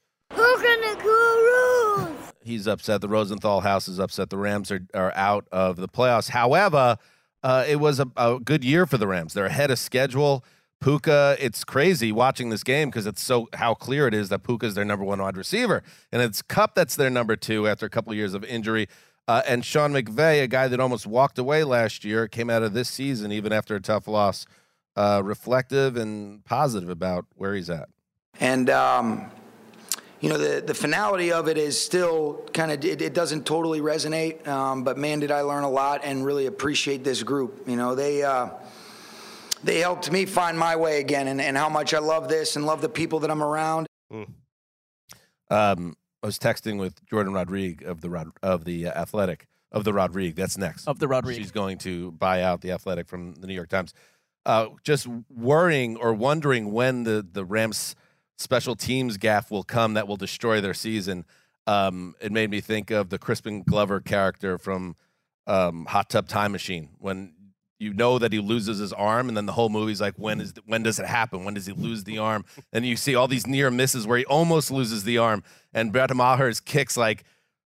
he's upset. The Rosenthal house is upset. The Rams are, are out of the playoffs. However, uh, it was a, a good year for the Rams. They're ahead of schedule. Puka, it's crazy watching this game because it's so how clear it is that Puka is their number one wide receiver. And it's Kupp that's their number two after a couple of years of injury. Uh, and Sean McVay, a guy that almost walked away last year, came out of this season, even after a tough loss, uh, reflective and positive about where he's at. And, um, you know, the, the finality of it is still kind of, it, it doesn't totally resonate. Um, but, man, did I learn a lot and really appreciate this group. You know, they uh, they helped me find my way again and, and how much I love this and love the people that I'm around. Mm. Um, I was texting with Jordan Rodrigue of the Rod, of the uh, Athletic, of the Rodrigue. That's next. Of the Rodrigue. She's going to buy out the Athletic from the New York Times. Uh, just worrying or wondering when the, the Rams special teams gaffe will come that will destroy their season. Um, it made me think of the Crispin Glover character from um, Hot Tub Time Machine, when you know that he loses his arm, and then the whole movie's like, when is when does it happen? When does he lose the arm? And you see all these near misses where he almost loses the arm, and Brett Maher's kicks like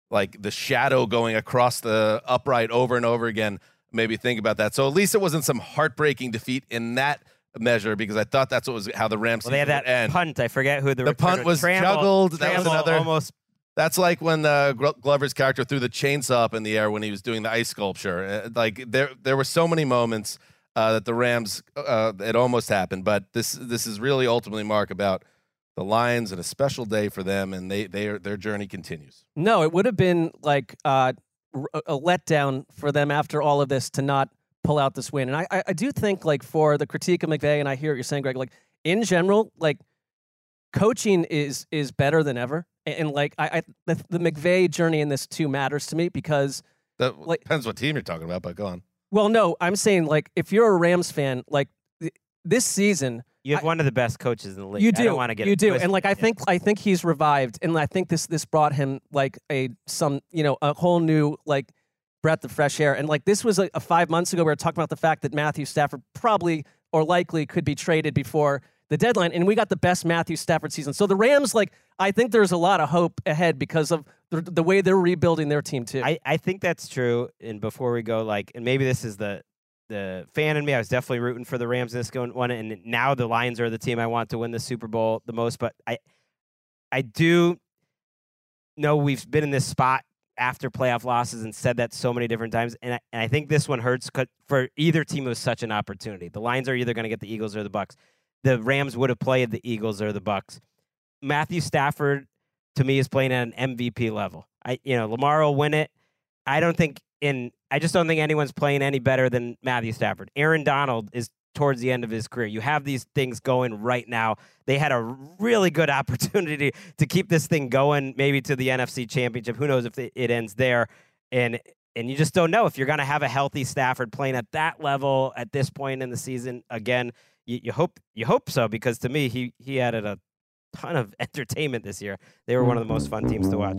like the shadow going across the upright over and over again made me think about that. So at least it wasn't some heartbreaking defeat in that measure, because I thought that's what was how the Rams well, they had that end. punt. I forget who the the punt was Tramble, juggled. That Tramble was another almost. That's like when uh, Glover's character threw the chainsaw up in the air when he was doing the ice sculpture. Uh, like there, there were so many moments uh, that the Rams uh, it almost happened. But this, this is really ultimately, Mark, about the Lions and a special day for them, and they, they are, their journey continues. No, it would have been like uh, a letdown for them after all of this to not pull out this win. And I, I do think, like, for the critique of McVay, and I hear what you're saying, Greg, like in general, like coaching is is better than ever. And, and like I, I the, the McVay journey in this too matters to me because that like, depends what team you're talking about. But go on. Well, no, I'm saying like if you're a Rams fan, like th- this season. You have I, one of the best coaches in the league. You do. I don't want to get you do, twisted. and like I think I think he's revived, and I think this this brought him like a some you know a whole new like breath of fresh air. And like this was a, a five months ago, we were talking about the fact that Matthew Stafford probably or likely could be traded before the deadline, and we got the best Matthew Stafford season. So the Rams, like I think there's a lot of hope ahead because of the, the way they're rebuilding their team too. I I think that's true. And before we go, like, and maybe this is the. The fan in me, I was definitely rooting for the Rams in this going one, and now the Lions are the team I want to win the Super Bowl the most. But I, I do know we've been in this spot after playoff losses and said that so many different times, and I, and I think this one hurts for either team. It was such an opportunity. The Lions are either going to get the Eagles or the Bucs. The Rams would have played the Eagles or the Bucs. Matthew Stafford, to me, is playing at an M V P level. I, you know, Lamar will win it. I don't think in. I just don't think anyone's playing any better than Matthew Stafford. Aaron Donald is towards the end of his career. You have these things going right now. They had a really good opportunity to keep this thing going, maybe to the N F C Championship. Who knows if it ends there? And and you just don't know if you're going to have a healthy Stafford playing at that level at this point in the season. Again, you, you hope you hope so, because to me, he he added a ton of entertainment this year. They were one of the most fun teams to watch.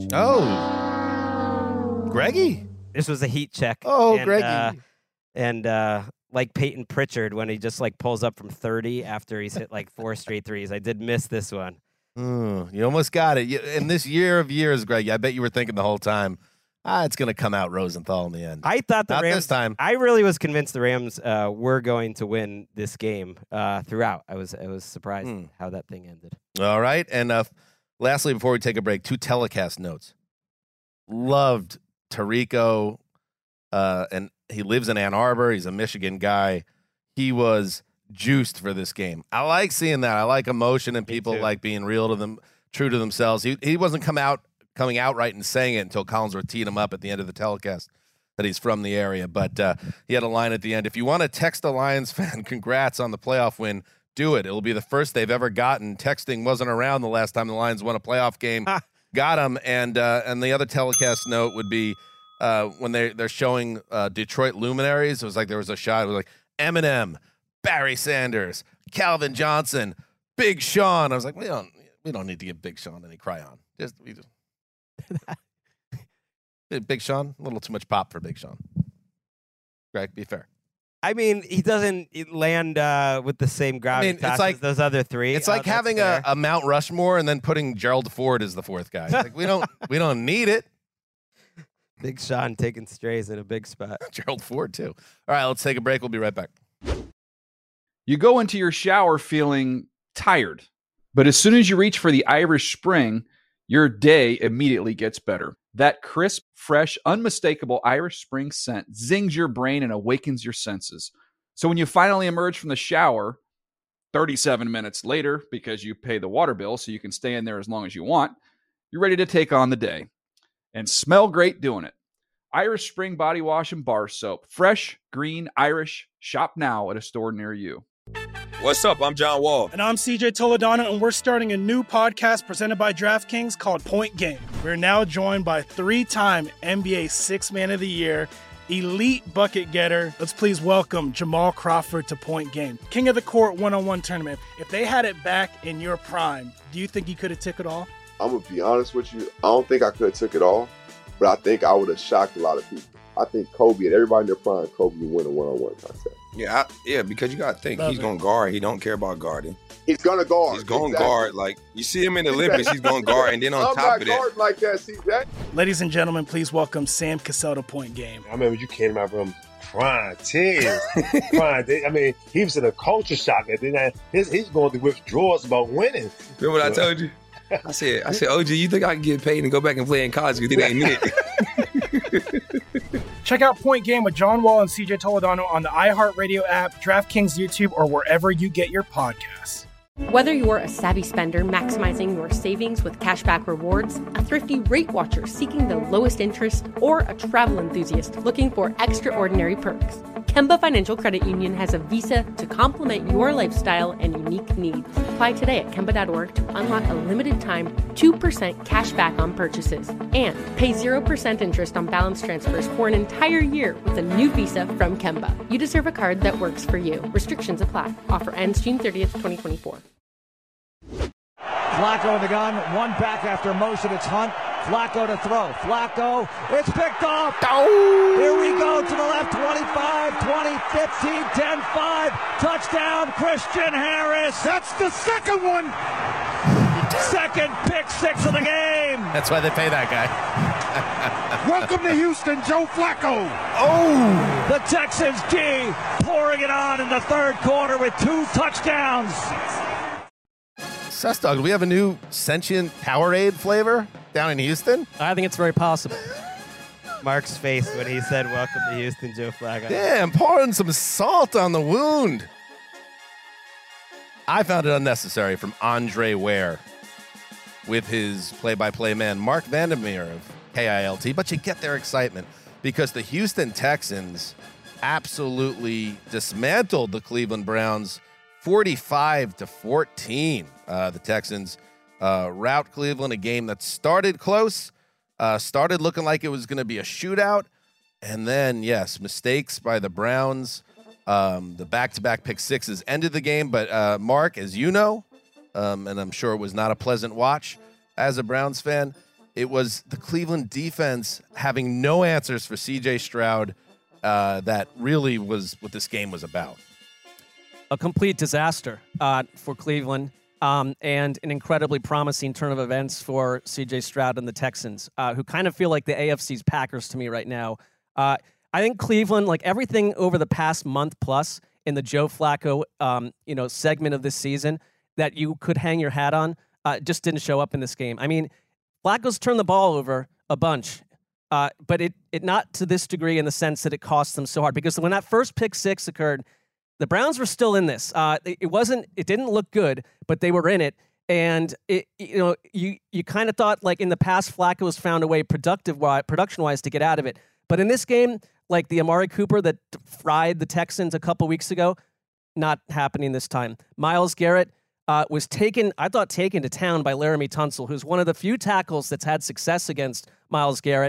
Oh, Greggy. This was a heat check. Oh, and, Greggy. Uh, and uh, like Peyton Pritchard when he just like pulls up from thirty after he's hit like four straight threes. I did miss this one. Mm, you almost got it. You, in this year of years, Greg, I bet you were thinking the whole time, ah, it's going to come out Rosenthal in the end. I thought the Not Rams. this time. I really was convinced the Rams uh, were going to win this game uh, throughout. I was I was surprised Hmm. how that thing ended. All right. And uh, lastly, before we take a break, two telecast notes. Loved Tirico, uh, and he lives in Ann Arbor. He's a Michigan guy. He was juiced for this game. I like seeing that. I like emotion and people like being real to them, true to themselves. He he wasn't come out coming out right and saying it until Collinsworth teed him up at the end of the telecast that he's from the area. But uh, he had a line at the end. If you want to text a Lions fan, congrats on the playoff win, do it. It'll be the first they've ever gotten. Texting wasn't around the last time the Lions won a playoff game. Got him. And uh, and the other telecast note would be uh, when they, they're showing uh, Detroit luminaries. It was like there was a shot. It was like Eminem, Barry Sanders, Calvin Johnson, Big Sean. I was like, we don't we don't need to give Big Sean any cry-on. Just we just Big Sean, a little too much pop for Big Sean. Greg, be fair. I mean, he doesn't land uh, with the same gravitas I mean, it's like, as those other three. It's Uh, like that's having fair. a, a Mount Rushmore and then putting Gerald Ford as the fourth guy. It's like we don't we don't need it. Big Sean taking strays in a big spot. Gerald Ford too. All right, let's take a break. We'll be right back. You go into your shower feeling tired, but as soon as you reach for the Irish Spring, your day immediately gets better. That crisp, fresh, unmistakable Irish Spring scent zings your brain and awakens your senses. So when you finally emerge from the shower, thirty-seven minutes later, because you pay the water bill so you can stay in there as long as you want, you're ready to take on the day and smell great doing it. Irish Spring Body Wash and Bar Soap. Fresh, green, Irish. Shop now at a store near you. What's up? I'm John Wall. And I'm C J Toledano, and we're starting a new podcast presented by DraftKings called Point Game. We're now joined by three-time N B A Sixth Man of the Year, elite bucket getter. Let's please welcome Jamal Crawford to Point Game. King of the Court one-on-one tournament. If they had it back in your prime, do you think you could have took it all? I'm going to be honest with you. I don't think I could have took it all, but I think I would have shocked a lot of people. I think Kobe and everybody in their prime, Kobe would win a one-on-one contest. Yeah, I, yeah, because you got to think Love he's it. going to guard. He don't care about guarding. He's gonna guard. He's going to Exactly. guard. Like, you see him in the Olympics, he's going to guard. And then on I'm top not of that, guarding like that, C J. Ladies and gentlemen, please welcome Sam Cassell to Point Game. I remember you came to my room crying, tears, crying. I mean, he was in a culture shock. And then his, he's going through withdrawals about winning. remember what I told you? I said, I said, O G, you think I can get paid and go back and play in college because it ain't it? Check out Point Game with John Wall and C J Toledano on the iHeartRadio app, DraftKings YouTube, or wherever you get your podcasts. Whether you're a savvy spender maximizing your savings with cashback rewards, a thrifty rate watcher seeking the lowest interest, or a travel enthusiast looking for extraordinary perks, Kemba Financial Credit Union has a visa to complement your lifestyle and unique needs. Apply today at Kemba dot org to unlock a limited time two percent cash back on purchases and pay zero percent interest on balance transfers for an entire year with a new visa from Kemba. You deserve a card that works for you. Restrictions apply. Offer ends June thirtieth, twenty twenty-four. Flacco in the gun, one back after motion. It's Hunt. Flacco to throw. Flacco, it's picked off. Here we go to the left. twenty-five, twenty, fifteen, ten, five. Touchdown, Christian Harris. That's the second one. Second pick six of the game. That's why they pay that guy. Welcome to Houston, Joe Flacco. Oh, the Texans D pouring it on in the third quarter with two touchdowns. Sus Dog, do we have a new sentient Powerade flavor down in Houston? I think it's very possible. Mark's face when he said, "Welcome to Houston, Joe Flacco." Damn, pouring some salt on the wound. I found it unnecessary from Andre Ware with his play-by-play man, Mark Vandermeer of K I L T, but you get their excitement because the Houston Texans absolutely dismantled the Cleveland Browns forty-five to fourteen. Uh, the Texans uh, rout Cleveland, a game that started close, uh, started looking like it was going to be a shootout, and then, yes, mistakes by the Browns. Um, the back-to-back pick sixes ended the game, but uh, Mark, as you know, um, and I'm sure it was not a pleasant watch as a Browns fan, it was the Cleveland defense having no answers for C J Stroud uh, that really was what this game was about. A complete disaster uh, for Cleveland, um, and an incredibly promising turn of events for C J Stroud and the Texans, uh, who kind of feel like the A F C's Packers to me right now. Uh, I think Cleveland, like everything over the past month plus in the Joe Flacco, um, you know, segment of this season that you could hang your hat on, uh, just didn't show up in this game. I mean, Flacco's turned the ball over a bunch, uh, but it it not to this degree in the sense that it cost them so hard. Because when that first pick six occurred, the Browns were still in this. Uh, it, it wasn't. It didn't look good, but they were in it. And it, you know, you you kind of thought like in the past, Flacco's found a way productive production wise to get out of it. But in this game, like the Amari Cooper that fried the Texans a couple weeks ago, not happening this time. Myles Garrett uh, was taken, I thought, taken to town by Laramie Tunsil, who's one of the few tackles that's had success against Myles Garrett.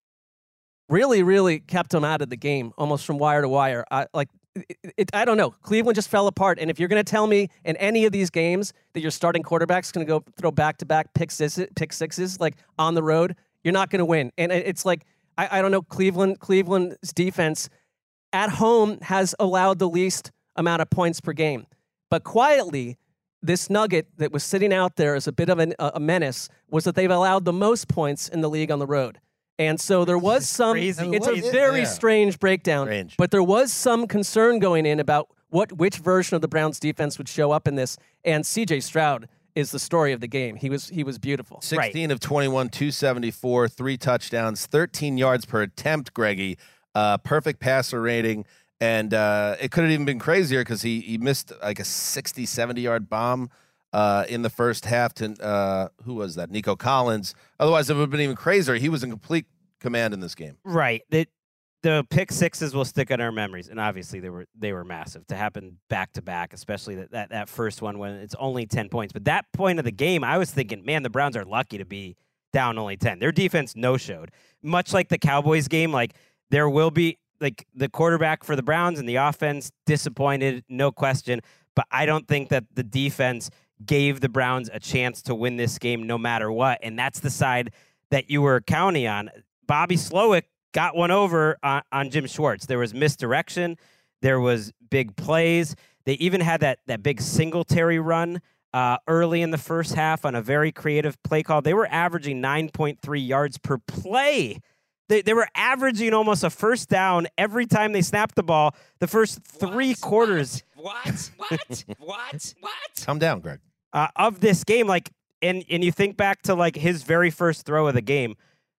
Really, really kept him out of the game, almost from wire to wire. I, like, it, it, I don't know. Cleveland just fell apart. And if you're going to tell me in any of these games that your starting quarterback's going to go throw back-to-back pick sixes, pick sixes, like on the road, you're not going to win. And it's like, I, I don't know, Cleveland, Cleveland's defense at home has allowed the least amount of points per game. But quietly, this nugget that was sitting out there as a bit of an, a menace was that they've allowed the most points in the league on the road. And so there was some, crazy. it's What a is- very yeah. strange breakdown, Strange. but there was some concern going in about what which version of the Browns defense would show up in this. And C J Stroud is the story of the game. He was he was beautiful. sixteen of twenty-one, two seventy-four, three touchdowns, thirteen yards per attempt, Greggy. Uh, perfect passer rating. And uh, it could have even been crazier because he, he missed like a sixty, seventy-yard bomb uh, in the first half to, uh, who was that? Nico Collins. Otherwise, it would have been even crazier. He was in complete command in this game. Right. The, the pick sixes will stick in our memories, and obviously they were they were massive to happen back to back, especially that, that, that first one when it's only ten points. But that point of the game, I was thinking, man, the Browns are lucky to be down only ten. Their defense no-showed. Much like the Cowboys game, like there will be, like the quarterback for the Browns and the offense disappointed, no question. But I don't think that the defense gave the Browns a chance to win this game no matter what. And that's the side that you were counting on. Bobby Slowick got one over on, on Jim Schwartz. There was misdirection. There was big plays. They even had that that big Singletary run uh, early in the first half on a very creative play call. They were averaging nine point three yards per play. They, they were averaging almost a first down every time they snapped the ball. The first three what? quarters What? What? what? What? Calm down, Greg. Uh, of this game, like, and and you think back to like his very first throw of the game,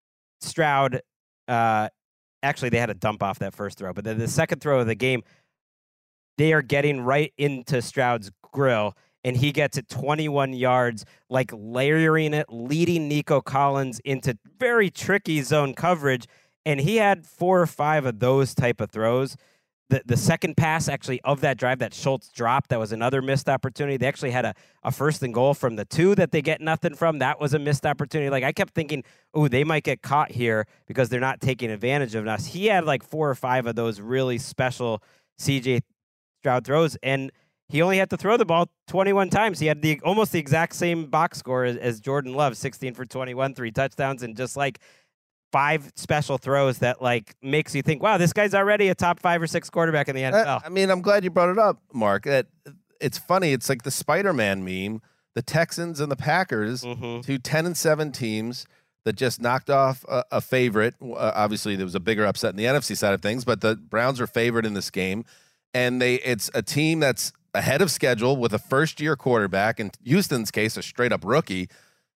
Stroud. Uh, actually, they had a dump off that first throw, but then the second throw of the game, they are getting right into Stroud's grill, and he gets it twenty-one yards, like layering it, leading Nico Collins into very tricky zone coverage, and he had four or five of those type of throws. The the second pass actually of that drive that Schultz dropped, that was another missed opportunity. They actually had a, a first and goal from the two that they get nothing from. That was a missed opportunity. Like, I kept thinking, oh, they might get caught here because they're not taking advantage of us. He had like four or five of those really special C J Stroud throws, and he only had to throw the ball twenty-one times. He had the almost the exact same box score as, as Jordan Love, sixteen for twenty-one, three touchdowns, and just like five special throws that like makes you think, wow, this guy's already a top five or six quarterback in the N F L. I mean, I'm glad you brought it up, Mark. That it's funny. It's like the Spider-Man meme. The Texans and the Packers, mm-hmm. two ten and seven teams that just knocked off a, a favorite. Uh, obviously, there was a bigger upset in the N F C side of things, but the Browns are favored in this game, and they it's a team that's ahead of schedule with a first-year quarterback. In Houston's case, a straight-up rookie.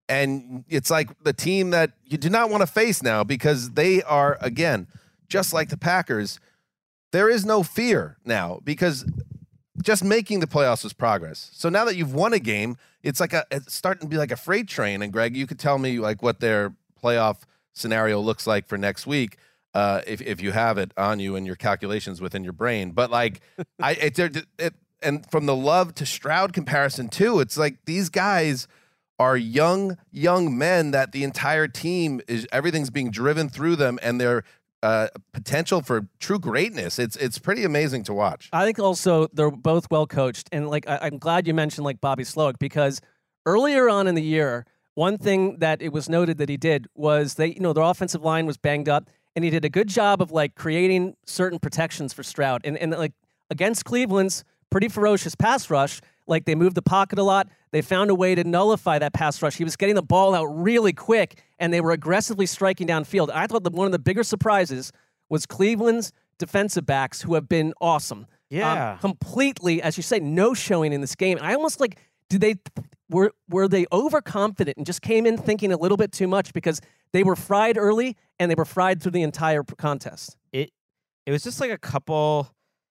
And it's like the team that you do not want to face now because they are, again, just like the Packers, there is no fear now because just making the playoffs was progress. So now that you've won a game, it's like a it's starting to be like a freight train. And Greg, you could tell me like what their playoff scenario looks like for next week uh, if if you have it on you and your calculations within your brain. But like I it, it, it and from the Love to Stroud comparison too, it's like these guys are young, young men that the entire team is everything's being driven through them and their uh, potential for true greatness. It's it's pretty amazing to watch. I think also they're both well coached, and like I, I'm glad you mentioned like Bobby Slowick because earlier on in the year, one thing that it was noted that he did was they you know their offensive line was banged up, and he did a good job of like creating certain protections for Stroud, and and like against Cleveland's pretty ferocious pass rush. Like, they moved the pocket a lot. They found a way to nullify that pass rush. He was getting the ball out really quick, and they were aggressively striking downfield. I thought that one of the bigger surprises was Cleveland's defensive backs, who have been awesome. Yeah. Um, completely, as you say, no showing in this game. I almost like, did they were were they overconfident and just came in thinking a little bit too much because they were fried early, and they were fried through the entire contest? It it was just like a couple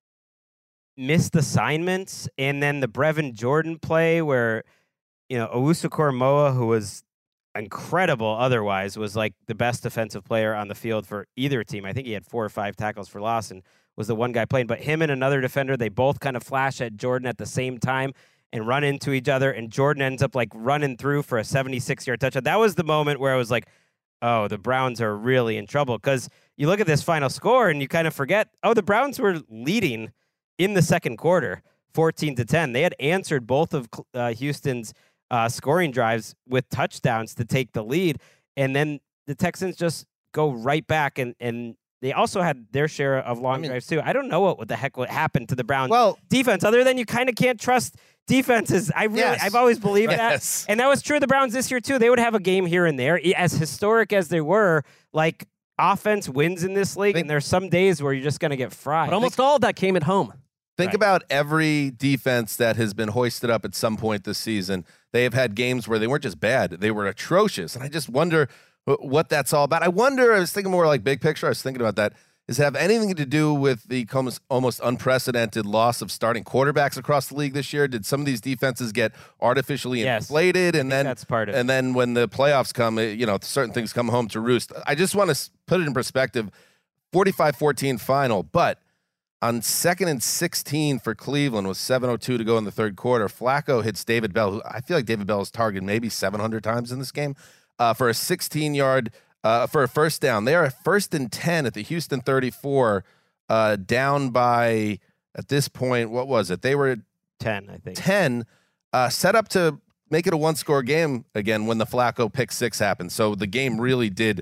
missed assignments, and then the Brevin Jordan play where, you know, Owusu-Koramoah, who was incredible otherwise, was like the best defensive player on the field for either team. I think he had four or five tackles for loss and was the one guy playing. But him and another defender, they both kind of flash at Jordan at the same time and run into each other, and Jordan ends up like running through for a seventy-six-yard touchdown. That was the moment where I was like, oh, the Browns are really in trouble, because you look at this final score and you kind of forget, oh, the Browns were leading in the second quarter, fourteen to ten. They had answered both of uh, Houston's uh, scoring drives with touchdowns to take the lead, and then the Texans just go right back, and, and they also had their share of long I mean, drives too. I don't know what, what the heck would happen to the Browns well, defense, other than you kind of can't trust defenses. I really, yes. I've always believed yes. that, and that was true of the Browns this year too. They would have a game here and there, as historic as they were. Like, offense wins in this league, think, and there's some days where you're just going to get fried. But almost think, all of that came at home. Think right. about every defense that has been hoisted up at some point this season. They have had games where they weren't just bad, they were atrocious. And I just wonder what that's all about. I wonder, I was thinking more like big picture, I was thinking about that. Does it have anything to do with the almost, almost unprecedented loss of starting quarterbacks across the league this year? Did some of these defenses get artificially yes. inflated, and then that's part of it. And then when the playoffs come, you know, certain things come home to roost? I just want to put it in perspective. forty-five fourteen final, but on second and sixteen for Cleveland with seven oh two to go in the third quarter, Flacco hits David Bell, who I feel like David Bell is targeted maybe seven hundred times in this game, uh, for a sixteen-yard uh, for a first down. They are at first and ten at the Houston thirty-four, uh, down by, at this point, what was it? They were ten, I think. ten, uh, set up to make it a one-score game again when the Flacco pick six happened. So the game really did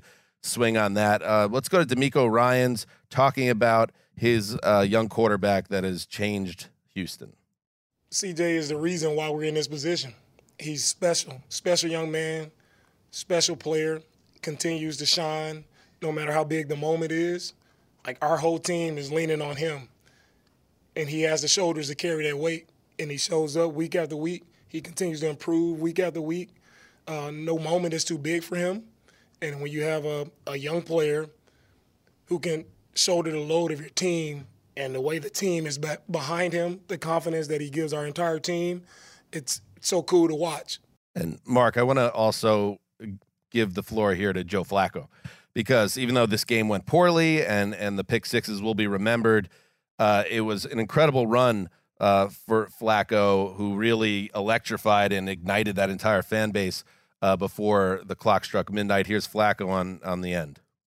swing on that. Uh, let's go to D'Amico Ryans talking about his uh, young quarterback that has changed Houston. C J is the reason why we're in this position. He's special, special young man, special player, continues to shine no matter how big the moment is. Like, our whole team is leaning on him, and he has the shoulders to carry that weight, and he shows up week after week. He continues to improve week after week. Uh, no moment is too big for him, and when you have a, a young player who can shoulder the load of your team and the way the team is back behind him, the confidence that he gives our entire team, it's so cool to watch. And Mark, I want to also give the floor here to Joe Flacco, because even though this game went poorly and, and the pick sixes will be remembered, uh, it was an incredible run uh, for Flacco, who really electrified and ignited that entire fan base uh, before the clock struck midnight. Here's Flacco on, on the end.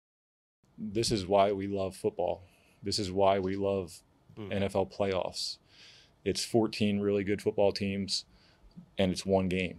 This is why we love football. This is why we love mm. N F L playoffs. It's fourteen really good football teams, and it's one game.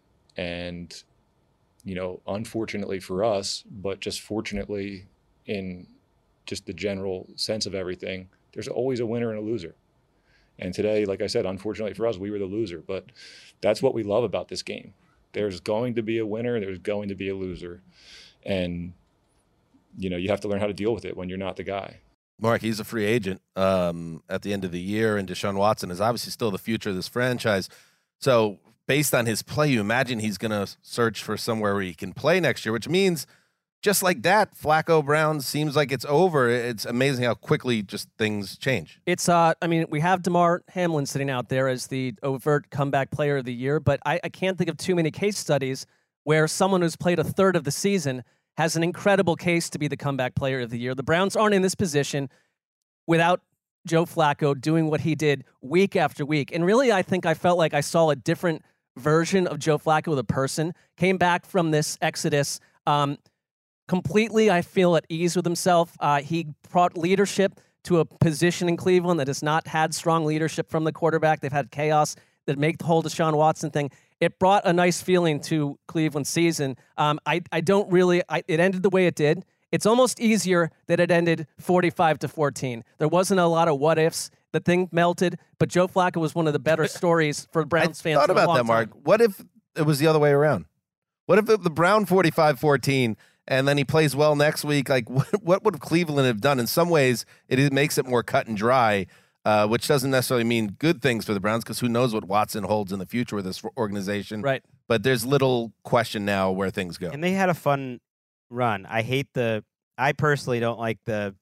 And, you know, unfortunately for us, but just fortunately in just the general sense of everything, there's always a winner and a loser. And today, like I said, unfortunately for us, we were the loser. But that's what we love about this game. There's going to be a winner, there's going to be a loser. And, you know, you have to learn how to deal with it when you're not the guy. Mark, he's a free agent um, at the end of the year, and Deshaun Watson is obviously still the future of this franchise. So based on his play, you imagine he's going to search for somewhere where he can play next year, which means just like that, Flacco Browns seems like it's over. It's amazing how quickly just things change. It's, uh, I mean, we have DeMar Hamlin sitting out there as the overt comeback player of the year, but I, I can't think of too many case studies where someone who's played a third of the season has an incredible case to be the comeback player of the year. The Browns aren't in this position without Joe Flacco doing what he did week after week. And really, I think I felt like I saw a different version of Joe Flacco, the person. Came back from this exodus um, completely, I feel, at ease with himself. Uh, he brought leadership to a position in Cleveland that has not had strong leadership from the quarterback. They've had chaos that make the whole Deshaun Watson thing. It brought a nice feeling to Cleveland's season. Um, I, I don't really, I, it ended the way it did. It's almost easier that it ended forty-five to fourteen. There wasn't a lot of what ifs. The thing melted, but Joe Flacco was one of the better stories for Browns I fans. thought for a about long that, Mark. time. What if it was the other way around? What if it, the Brown forty-five fourteen and then he plays well next week? Like, what, what would Cleveland have done? In some ways, it, it makes it more cut and dry. Uh, which doesn't necessarily mean good things for the Browns, because who knows what Watson holds in the future with this organization. Right. But there's little question now where things go. And they had a fun run. I hate the – I personally don't like the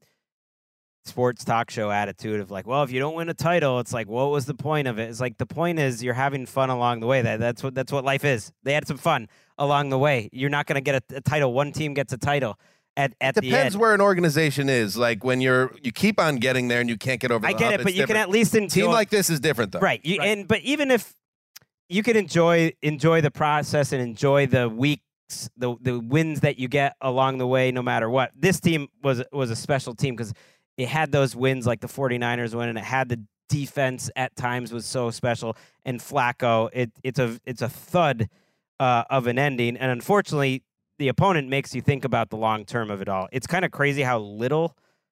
sports talk show attitude of like, well, if you don't win a title, it's like, what was the point of it? It's like the point is you're having fun along the way. That That's what that's what life is. They had some fun along the way. You're not going to get a, a title. One team gets a title. At, at it depends the where an organization is. Like when you're, you keep on getting there and you can't get over the I get hump, it, but it's you different. can at least enjoy. Team like this is different, though. Right. You, Right. And but even if you can enjoy enjoy the process and enjoy the weeks, the the wins that you get along the way, no matter what. This team was was a special team because it had those wins like the 49ers win, and it had the defense at times was so special. And Flacco, it it's a it's a thud uh, of an ending, and unfortunately, the opponent makes you think about the long term of it all. It's kind of crazy how little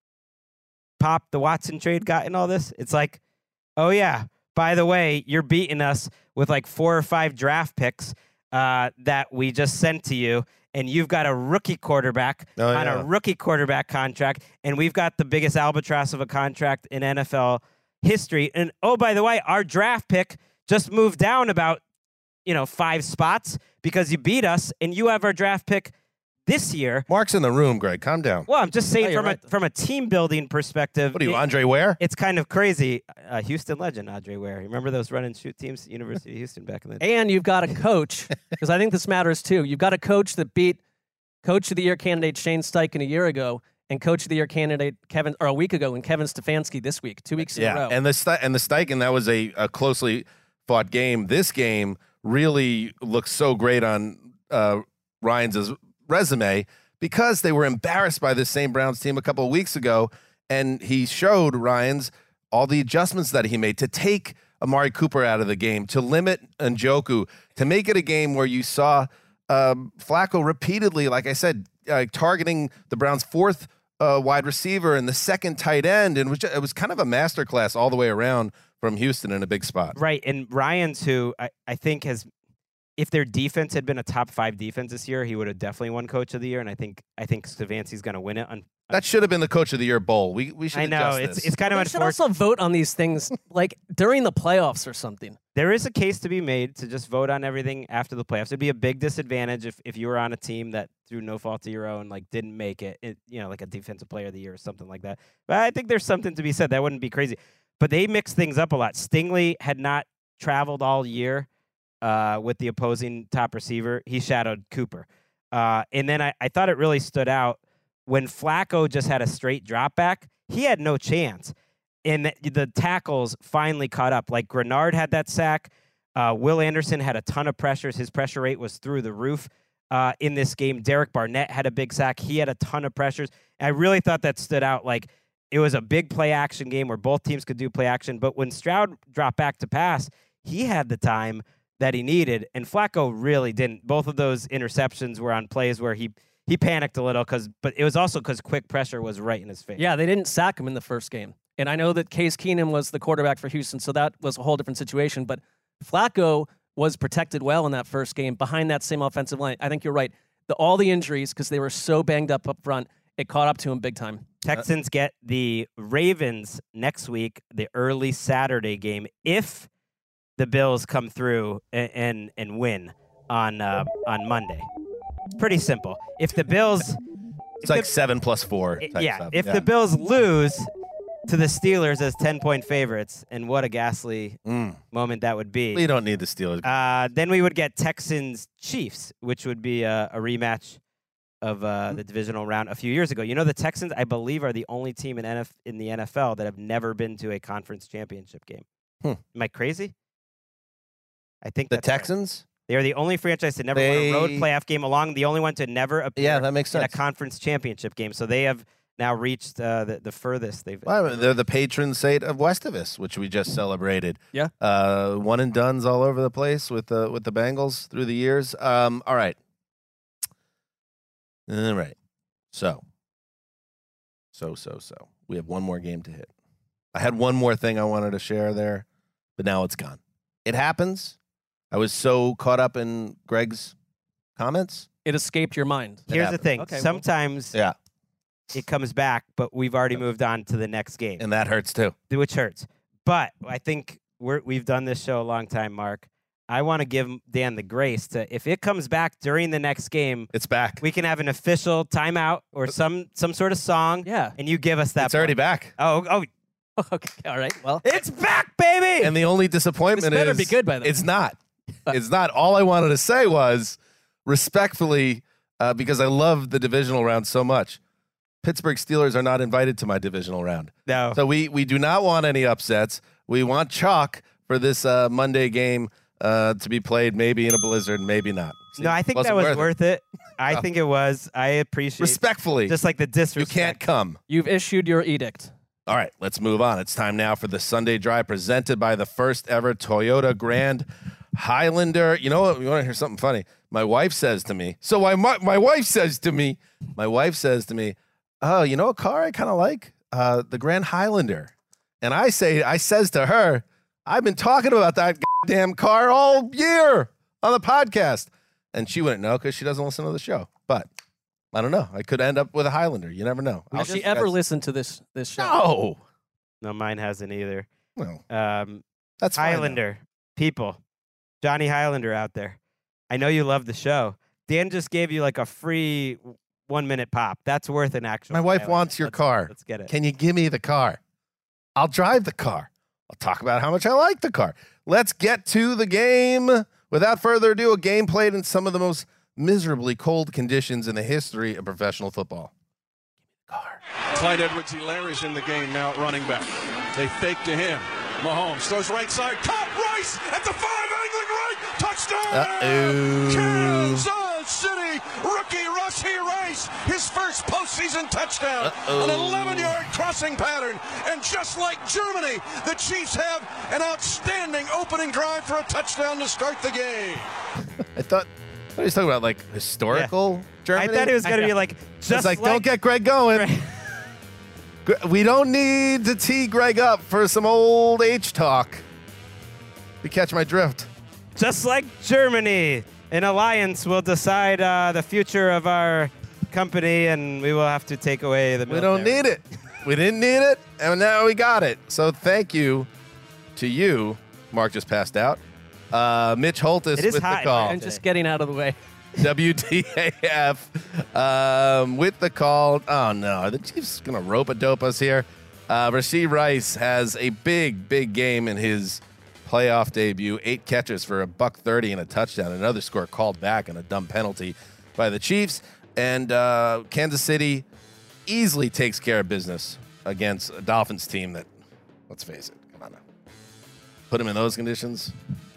pop the Watson trade got in all this. It's like, oh yeah, by the way, you're beating us with like four or five draft picks uh, that we just sent to you, and you've got a rookie quarterback Oh, on yeah. a rookie quarterback contract, and we've got the biggest albatross of a contract in N F L history. And oh, by the way, our draft pick just moved down about you know, five spots because you beat us, and you have our draft pick this year. Mark's in the room, Greg. Calm down. Well, I'm just saying Oh, you're from right. a from a team building perspective. What are you, it- Andre Ware? It's kind of crazy. Uh, Houston legend, Andre Ware. You remember those run and shoot teams, University of Houston back in the day? And you've got a coach, because I think this matters too. You've got a coach that beat Coach of the Year candidate Shane Steichen a year ago, and Coach of the Year candidate Kevin, or a week ago, and Kevin Stefanski this week, two weeks in a Yeah, row. and the Ste- and the Steichen, that was a, a closely fought game. This game really looks so great on uh, Ryan's resume because they were embarrassed by this same Browns team a couple of weeks ago, and he showed Ryan's all the adjustments that he made to take Amari Cooper out of the game, to limit Njoku, to make it a game where you saw um, Flacco repeatedly, like I said, uh, targeting the Browns' fourth uh, wide receiver and the second tight end, and it was, just, it was kind of a masterclass all the way around from Houston in a big spot. Right, and Ryans, who I, I think has, if their defense had been a top five defense this year, he would have definitely won Coach of the Year, and I think I think Stefanski's going to win it. On, That should have been the Coach of the Year bowl. We we should. I know adjust it's this. it's kind of We should unfortunate. also vote on these things like during the playoffs or something. There is a case to be made to just vote on everything after the playoffs. It'd be a big disadvantage if, if you were on a team that, through no fault of your own, like didn't make it, it, you know, like a defensive player of the year or something like that. But I think there's something to be said. That wouldn't be crazy. But they mixed things up a lot. Stingley had not traveled all year uh, with the opposing top receiver. He shadowed Cooper. Uh, and then I, I thought it really stood out when Flacco just had a straight drop back. He had no chance. And the, the tackles finally caught up. Like Grenard had that sack. Uh, Will Anderson had a ton of pressures. His pressure rate was through the roof uh, in this game. Derek Barnett had a big sack. He had a ton of pressures. And I really thought that stood out. Like, it was a big play action game where both teams could do play action. But when Stroud dropped back to pass, he had the time that he needed. And Flacco really didn't. Both of those interceptions were on plays where he he panicked a little, cause, but it was also because quick pressure was right in his face. Yeah, they didn't sack him in the first game. And I know that Case Keenum was the quarterback for Houston, so that was a whole different situation. But Flacco was protected well in that first game behind that same offensive line. I think you're right. The, all the injuries, because they were so banged up up front, it caught up to him big time. Texans get the Ravens next week, the early Saturday game, if the Bills come through and and, and win on uh, on Monday. It's pretty simple. If the Bills... It's like the, seven plus four. Type yeah, stuff. if yeah. the Bills lose to the Steelers as ten-point favorites, and what a ghastly mm. moment that would be. We don't need the Steelers. Uh, then we would get Texans-Chiefs, which would be a, a rematch of uh, the divisional round a few years ago. You know, the Texans, I believe, are the only team in, N F- in the N F L that have never been to a conference championship game. Hmm. Am I crazy? I think the that's Texans? Right. They are the only franchise to never they... won a road playoff game, along the only one to never appear yeah, that makes sense. in a conference championship game. So they have now reached uh, the, the furthest they've well, they're the patron saint of Westivus, which we just celebrated. Yeah. Uh, one and dones all over the place with the with the Bengals through the years. Um, all right. All right. So. So, so, so. We have one more game to hit. I had one more thing I wanted to share there, but now it's gone. It happens. I was so caught up in Greg's comments. It escaped your mind. It Here's happened. the thing. Okay, well- Sometimes Yeah. it comes back, but we've already moved on to the next game, And that hurts too. which hurts. But I think we're, we've done this show a long time, Mark. I want to give Dan the grace to, if it comes back during the next game, It's back. we can have an official timeout or some some sort of song. Yeah. And you give us that. It's already point. back. Oh, oh, Okay, all right. Well, it's back, baby. And the only disappointment This better is be good by then. it's not. It's not. All I wanted to say was respectfully, uh, because I love the divisional round so much. Pittsburgh Steelers are not invited to my divisional round. No. So we we do not want any upsets. We want chalk for this uh, Monday game uh, to be played maybe in a blizzard, maybe not. See, no, I think that wasn't was worth it. I No. think it was. I appreciate Respectfully, just like the you disrespect. can't come. you've issued your edict. All right, let's move on. It's time now for the Sunday Drive presented by the first ever Toyota Grand Highlander. You know what? You want to hear something funny? My wife says to me, so I, my, my wife says to me, my wife says to me, oh, you know a car I kind of like? Uh, the Grand Highlander. And I say, I says to her, I've been talking about that damn car all year on the podcast. And she wouldn't know because she doesn't listen to the show. But I don't know. I could end up with a Highlander. You never know. Has I'll she just- ever that's- listened to this this show? No. No, mine hasn't either. Well, Um, that's fine, though. Highlander people, Johnny Highlander out there. I know you love the show. Dan just gave you like a free one minute pop. That's worth an actual. My wife Highlander. wants your Let's- car. Let's get it. Can you give me the car? I'll drive the car. I'll talk about how much I like the car. Let's get to the game. Without further ado, a game played in some of the most miserably cold conditions in the history of professional football. Clyde Edwards-Helaire in the game now at running back. They fake to him. Mahomes throws right side. Caught Rice at the five, angling right. Touchdown! Uh-oh. Kansas City rookie Rashee Rice, his first postseason touchdown. Uh-oh. An eleven-yard crossing pattern. And just like Germany, the Chiefs have an outstanding opening drive for a touchdown to start the game. I thought What are you talking about? Like historical Yeah. Germany? I thought it was going to be like, just it's like, like don't get Greg going. Gre- We don't need to tee Greg up for some old H talk. You catch my drift. Just like Germany, an alliance will decide uh, the future of our company, and we will have to take away the We military. don't need it. We didn't need it, and now we got it. So thank you to you. Mark just passed out. Uh, Mitch Holtis It is with hot the call. I'm just getting out of the way. W T A F um, with the call. Oh, no. Are the Chiefs going to rope-a-dope us here? Uh, Rashee Rice has a big, big game in his playoff debut. Eight catches for a buck thirty and a touchdown. Another score called back on a dumb penalty by the Chiefs. And uh, Kansas City easily takes care of business against a Dolphins team that, let's face it, come on now. Put them in those conditions.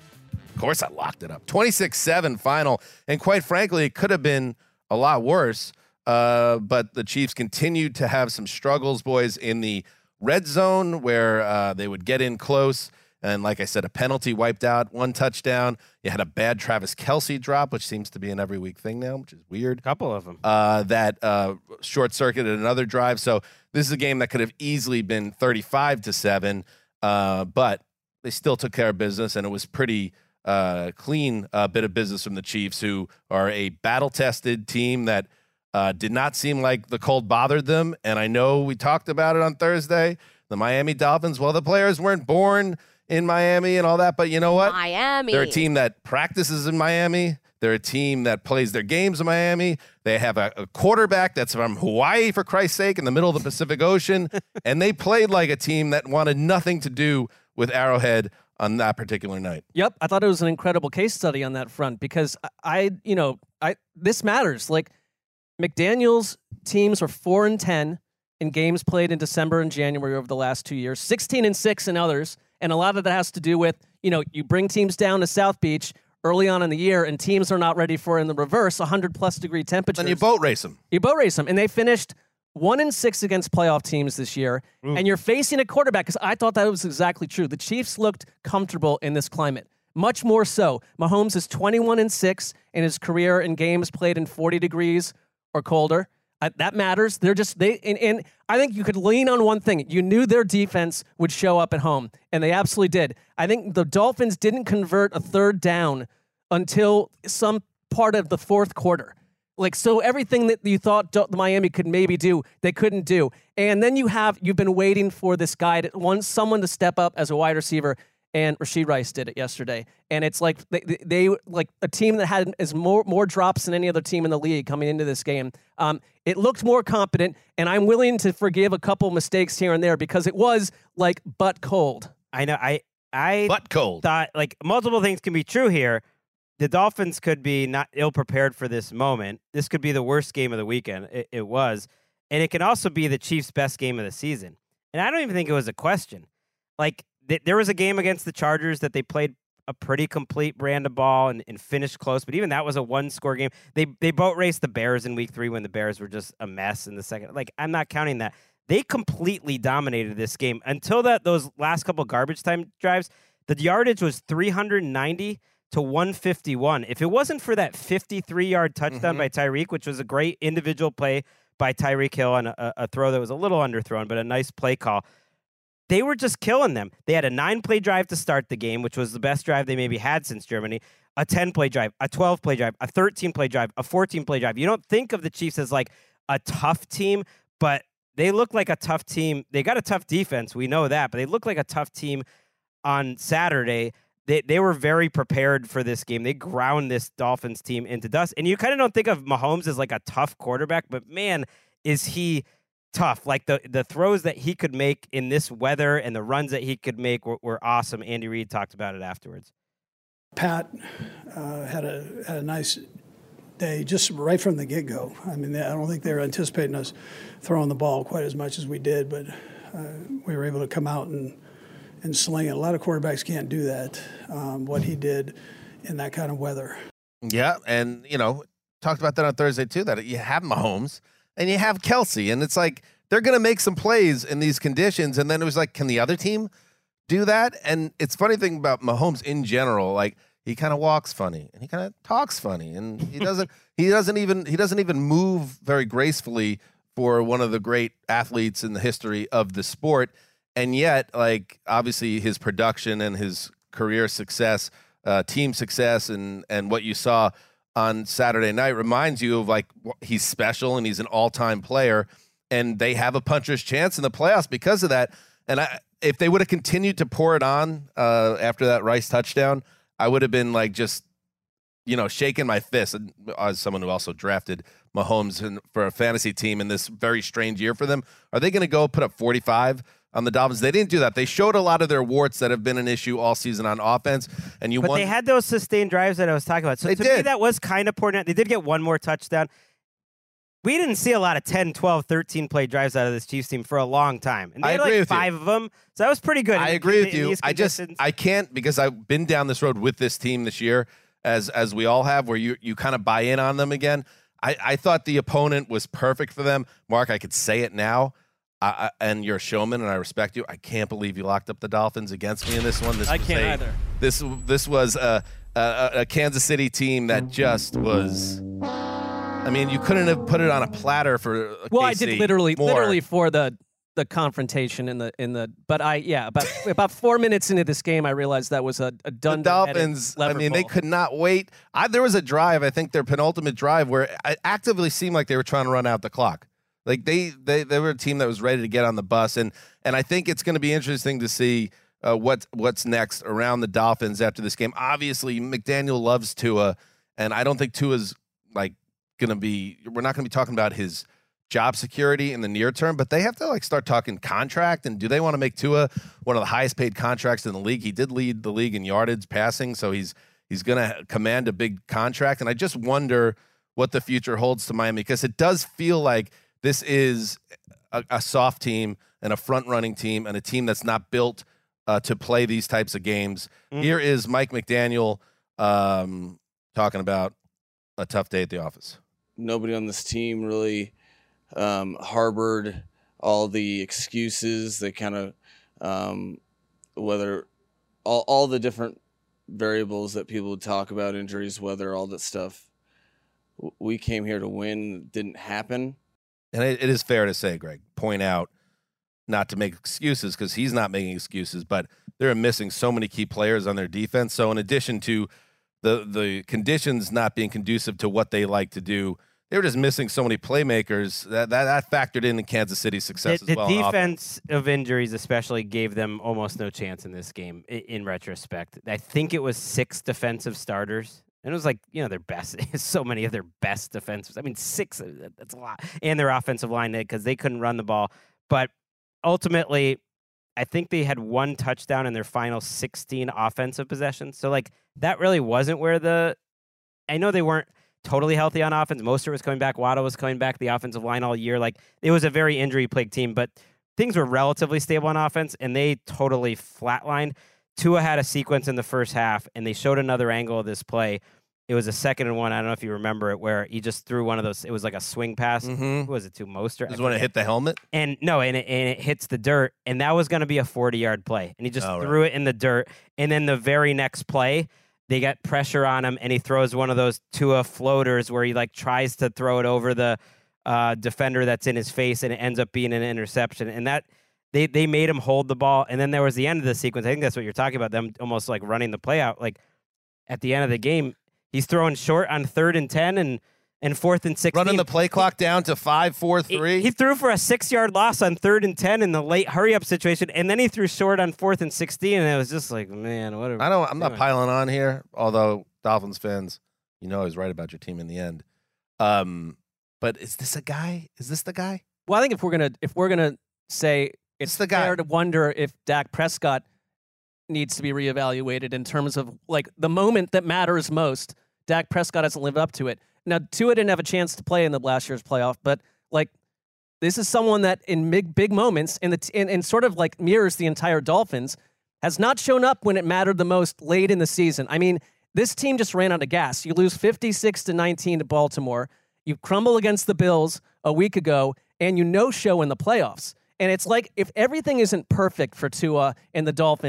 Of course, I locked it up. twenty-six seven final. And quite frankly, it could have been a lot worse. Uh, but the Chiefs continued to have some struggles, boys, in the red zone where uh, they would get in close. And like I said, a penalty wiped out one touchdown. You had a bad Travis Kelce drop, which seems to be an every week thing now, which is weird. A couple of them. Uh, that uh, short-circuited another drive. So this is a game that could have easily been thirty-five to seven. Uh, but they still took care of business, and it was pretty uh, clean uh, bit of business from the Chiefs, who are a battle-tested team that uh, did not seem like the cold bothered them. And I know we talked about it on Thursday. The Miami Dolphins, well, the players weren't born in Miami and all that, but you know what? Miami. They're a team that practices in Miami. They're a team that plays their games in Miami. They have a, a quarterback that's from Hawaii, for Christ's sake, in the middle of the Pacific Ocean. And they played like a team that wanted nothing to do with Arrowhead on that particular night. Yep, I thought it was an incredible case study on that front because I, I you know, I this matters. Like McDaniel's teams are four and ten in games played in December and January over the last two years, sixteen and six in others, and a lot of that has to do with, you know, you bring teams down to South Beach early on in the year, and teams are not ready for, in the reverse, one hundred plus degree temperatures. Then you boat race them. You boat race them, and they finished one and six against playoff teams this year. Ooh. And you're facing a quarterback, because I thought that was exactly true. The Chiefs looked comfortable in this climate, much more so. Mahomes is twenty-one and six in his career in games played in forty degrees or colder. Uh, that matters. They're just they, and, and I think you could lean on one thing. You knew their defense would show up at home, and they absolutely did. I think the Dolphins didn't convert a third down until some part of the fourth quarter. Like, so everything that you thought the Miami could maybe do, they couldn't do. And then you have, you've been waiting for this guy, to, one, someone to step up as a wide receiver, and Rashee Rice did it yesterday. And it's like, they, they like a team that had as more, more drops than any other team in the league coming into this game. Um, it looked more competent, and I'm willing to forgive a couple mistakes here and there because it was like butt cold. I know. I, I butt cold. thought like multiple things can be true here. The Dolphins could be not ill-prepared for this moment. This could be the worst game of the weekend. It, it was. And it can also be the Chiefs' best game of the season. And I don't even think it was a question. Like, th- there was a game against the Chargers that they played a pretty complete brand of ball and, and finished close. But even that was a one-score game. They they boat raced the Bears in week three when the Bears were just a mess in the second. Like, I'm not counting that. They completely dominated this game. Until that, those last couple garbage time drives, the yardage was three hundred ninety to one fifty-one. If it wasn't for that fifty-three-yard touchdown mm-hmm. by Tyreek, which was a great individual play by Tyreek Hill on a, a throw that was a little underthrown, but a nice play call, they were just killing them. They had a nine-play drive to start the game, which was the best drive they maybe had since Germany, a ten-play drive, a twelve-play drive, a thirteen-play drive, a fourteen-play drive. You don't think of the Chiefs as like a tough team, but they look like a tough team. They got a tough defense. We know that, but they look like a tough team on Saturday. They they were very prepared for this game. They ground this Dolphins team into dust. And you kind of don't think of Mahomes as like a tough quarterback, but man, is he tough. Like the, the throws that he could make in this weather and the runs that he could make were, were awesome. Andy Reid talked about it afterwards. Pat uh, had a had a nice day just right from the get-go. I mean, I don't think they were anticipating us throwing the ball quite as much as we did, but uh, we were able to come out and and sling it. A lot of quarterbacks can't do that, um, what he did in that kind of weather. Yeah, and, you know, talked about that on Thursday, too, that you have Mahomes and you have Kelce, and it's like they're going to make some plays in these conditions, and then it was like, can the other team do that? And it's funny thing about Mahomes in general, like, he kind of walks funny and he kind of talks funny, and he doesn't he doesn't even he doesn't even move very gracefully for one of the great athletes in the history of the sport. And yet, like, obviously his production and his career success, uh, team success, and and what you saw on Saturday night reminds you of, like, he's special and he's an all-time player, and they have a puncher's chance in the playoffs because of that. And I, if they would have continued to pour it on uh, after that Rice touchdown, I would have been like just, you know, shaking my fist. And as someone who also drafted Mahomes in, for a fantasy team in this very strange year for them, are they going to go put up forty-five on the Dolphins? They didn't do that. They showed a lot of their warts that have been an issue all season on offense. And you but won- they had those sustained drives that I was talking about. So they to did. me, that was kind of important. They did get one more touchdown. We didn't see a lot of ten, twelve, thirteen play drives out of this Chiefs team for a long time. And they I had agree like with five you. of them. So that was pretty good. I in- agree in- with in you. these I just conditions. I can't, because I've been down this road with this team this year, as as we all have, where you you kind of buy in on them again. I, I thought the opponent was perfect for them. Mark, I could say it now. I, I, and you're a showman, and I respect you. I can't believe you locked up the Dolphins against me in this one. This I was can't a, either. This this was a, a a Kansas City team that just was. I mean, you couldn't have put it on a platter for. Well, K C I did literally, more. literally for the the confrontation in the in the. But I, yeah, about about four minutes into this game, I realized that was a, a done. The Dolphins, I mean, they could not wait. I, there was a drive, I think their penultimate drive, where it actively seemed like they were trying to run out the clock. Like they, they, they were a team that was ready to get on the bus, and and I think it's going to be interesting to see uh, what what's next around the Dolphins after this game. Obviously, McDaniel loves Tua, and I don't think Tua's like going to be. We're not going to be talking about his job security in the near term, but they have to like start talking contract. And do they want to make Tua one of the highest paid contracts in the league? He did lead the league in yardage passing, so he's he's going to command a big contract. And I just wonder what the future holds to Miami, because it does feel like this is a, a soft team and a front-running team and a team that's not built uh, to play these types of games. Mm. Here is Mike McDaniel um, talking about a tough day at the office. Nobody on this team really um, harbored all the excuses. They kind of, um, whether all, all the different variables that people would talk about, injuries, weather, all that stuff. We came here to win. It didn't happen. And it, it is fair to say, Greg, point out, not to make excuses, because he's not making excuses, but they're missing so many key players on their defense. So in addition to the the conditions not being conducive to what they like to do, they were just missing so many playmakers that that, that factored in in Kansas City's success the, as well. The defense of injuries especially gave them almost no chance in this game, in, in retrospect. I think it was six defensive starters. And it was like, you know, their best, so many of their best defensives. I mean, six, that's a lot. And their offensive line, because they couldn't run the ball. But ultimately, I think they had one touchdown in their final sixteen offensive possessions. So, like, that really wasn't where the, I know they weren't totally healthy on offense. Mostert was coming back. Waddle was coming back. The offensive line all year. Like, it was a very injury-plagued team. But things were relatively stable on offense, and they totally flatlined. Tua had a sequence in the first half, and they showed another angle of this play. It was a second and one. I don't know if you remember it, where he just threw one of those. It was like a swing pass. Mm-hmm. Who was it to? Mostert? This is when it hit the helmet? And no, and it, and it hits the dirt, and that was going to be a forty-yard play. And he just Oh, threw right. it in the dirt. And then the very next play, they got pressure on him, and he throws one of those Tua floaters where he like tries to throw it over the uh, defender that's in his face, and it ends up being an interception. And that they they made him hold the ball. And then there was the end of the sequence. I think that's what you're talking about, them almost like running the play out. Like at the end of the game, he's throwing short on third and ten and, and fourth and sixteen. Running the play clock down to five, four, three. He, he threw for a six-yard loss on third and ten in the late hurry-up situation, and then he threw short on fourth and sixteen, and it was just like, man, what are I don't. I'm not doing? piling on here, although Dolphins fans, you know, I was right about your team in the end. Um, but is this a guy? Is this the guy? Well, I think if we're gonna if we're gonna say it's the guy. fair to wonder if Dak Prescott needs to be reevaluated in terms of like the moment that matters most. Dak Prescott hasn't lived up to it. Now, Tua didn't have a chance to play in the last year's playoff, but like this is someone that in big big moments in the t- in, in sort of like mirrors the entire Dolphins, has not shown up when it mattered the most late in the season. I mean, this team just ran out of gas. You lose fifty-six to nineteen to Baltimore. You crumble against the Bills a week ago, and you no show in the playoffs. And it's like if everything isn't perfect for Tua and the Dolphins,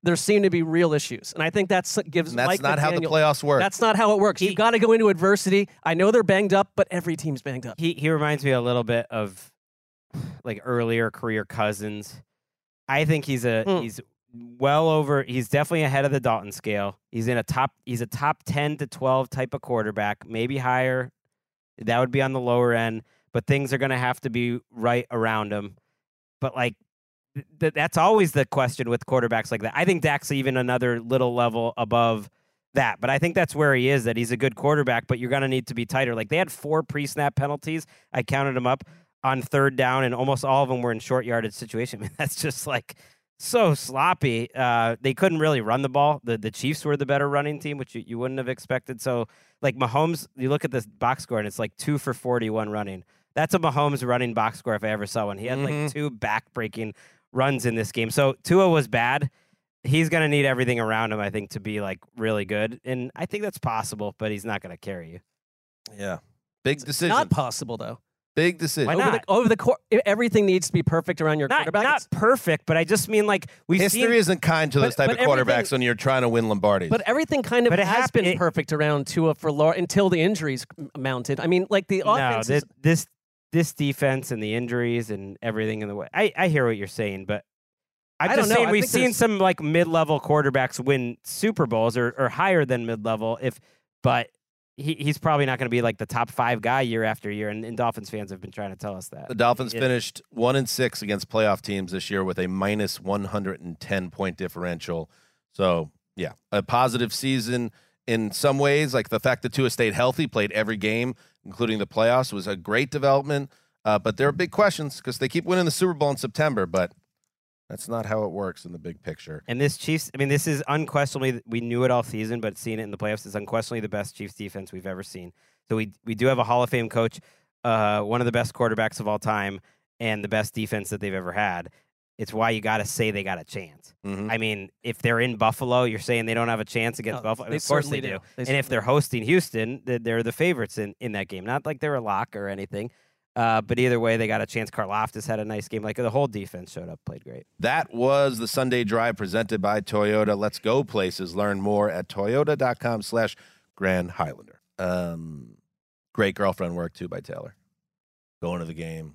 there seem to be real issues. And I think that's gives And that's Mike not how the McDaniel- playoffs work. That's not how it works. you got to go into adversity. I know they're banged up, but every team's banged up. He he reminds me a little bit of like earlier career Cousins. I think he's a Hmm. he's well over. He's definitely ahead of the Dalton scale. He's in a top. He's a top ten to twelve type of quarterback, maybe higher. That would be on the lower end, but things are going to have to be right around him. But like th- that's always the question with quarterbacks like that. I think Dak's even another little level above that, but I think that's where he is. That he's a good quarterback, but you're going to need to be tighter. Like they had four pre-snap penalties. I counted them up on third down, and almost all of them were in short yardage situation. I mean, that's just like so sloppy. Uh, they couldn't really run the ball. The the Chiefs were the better running team, which you, you wouldn't have expected. So, like Mahomes, you look at this box score, and it's like two for forty-one running. That's a Mahomes running box score if I ever saw one. He had Mhm. like two back-breaking runs in this game. So Tua was bad. He's going to need everything around him, I think, to be like really good. And I think that's possible, but he's not going to carry you. Yeah. Big decision. Not possible, though. Big decision. Why Over not? the, over the course, everything needs to be perfect around your Not, quarterback. not It's- perfect, but I just mean like we've History seen. isn't kind to those But- type but of quarterbacks everything- when you're trying to win Lombardis. But everything kind of But it has hap- been it- perfect around Tua for Laura until the injuries m- mounted. I mean, like the No, offense. this, is, this this defense and the injuries and everything in the way. I, I hear what you're saying, but I'm I just don't know. saying I we've think seen there's- some like mid-level quarterbacks win Super Bowls or, or higher than mid-level. If but he, he's probably not going to be like the top five guy year after year, and, and Dolphins fans have been trying to tell us that. The Dolphins Yeah. finished one and six against playoff teams this year with a minus one hundred ten point differential. So yeah, a positive season in some ways. Like the fact that Tua stayed healthy, played every game, including the playoffs, was a great development. Uh, but there are big questions because they keep winning the Super Bowl in September, but that's not how it works in the big picture. And this Chiefs, I mean, this is unquestionably, we knew it all season, but seeing it in the playoffs is unquestionably the best Chiefs defense we've ever seen. So we we do have a Hall of Fame coach, uh, one of the best quarterbacks of all time, and the best defense that they've ever had. It's why you got to say they got a chance. Mhm. I mean, if they're in Buffalo, you're saying they don't have a chance against No, Buffalo. they Of course certainly they do. do. They and if certainly they're hosting Houston, th- they're the favorites in, in that game. Not like they're a lock or anything. Uh, but either way, they got a chance. Karlaftis had a nice game. Like the whole defense showed up, played great. That was the Sunday Drive presented by Toyota. Let's go places. Learn more at toyota.com slash Grand Highlander. Um, great girlfriend work, too, by Taylor. Going to the game,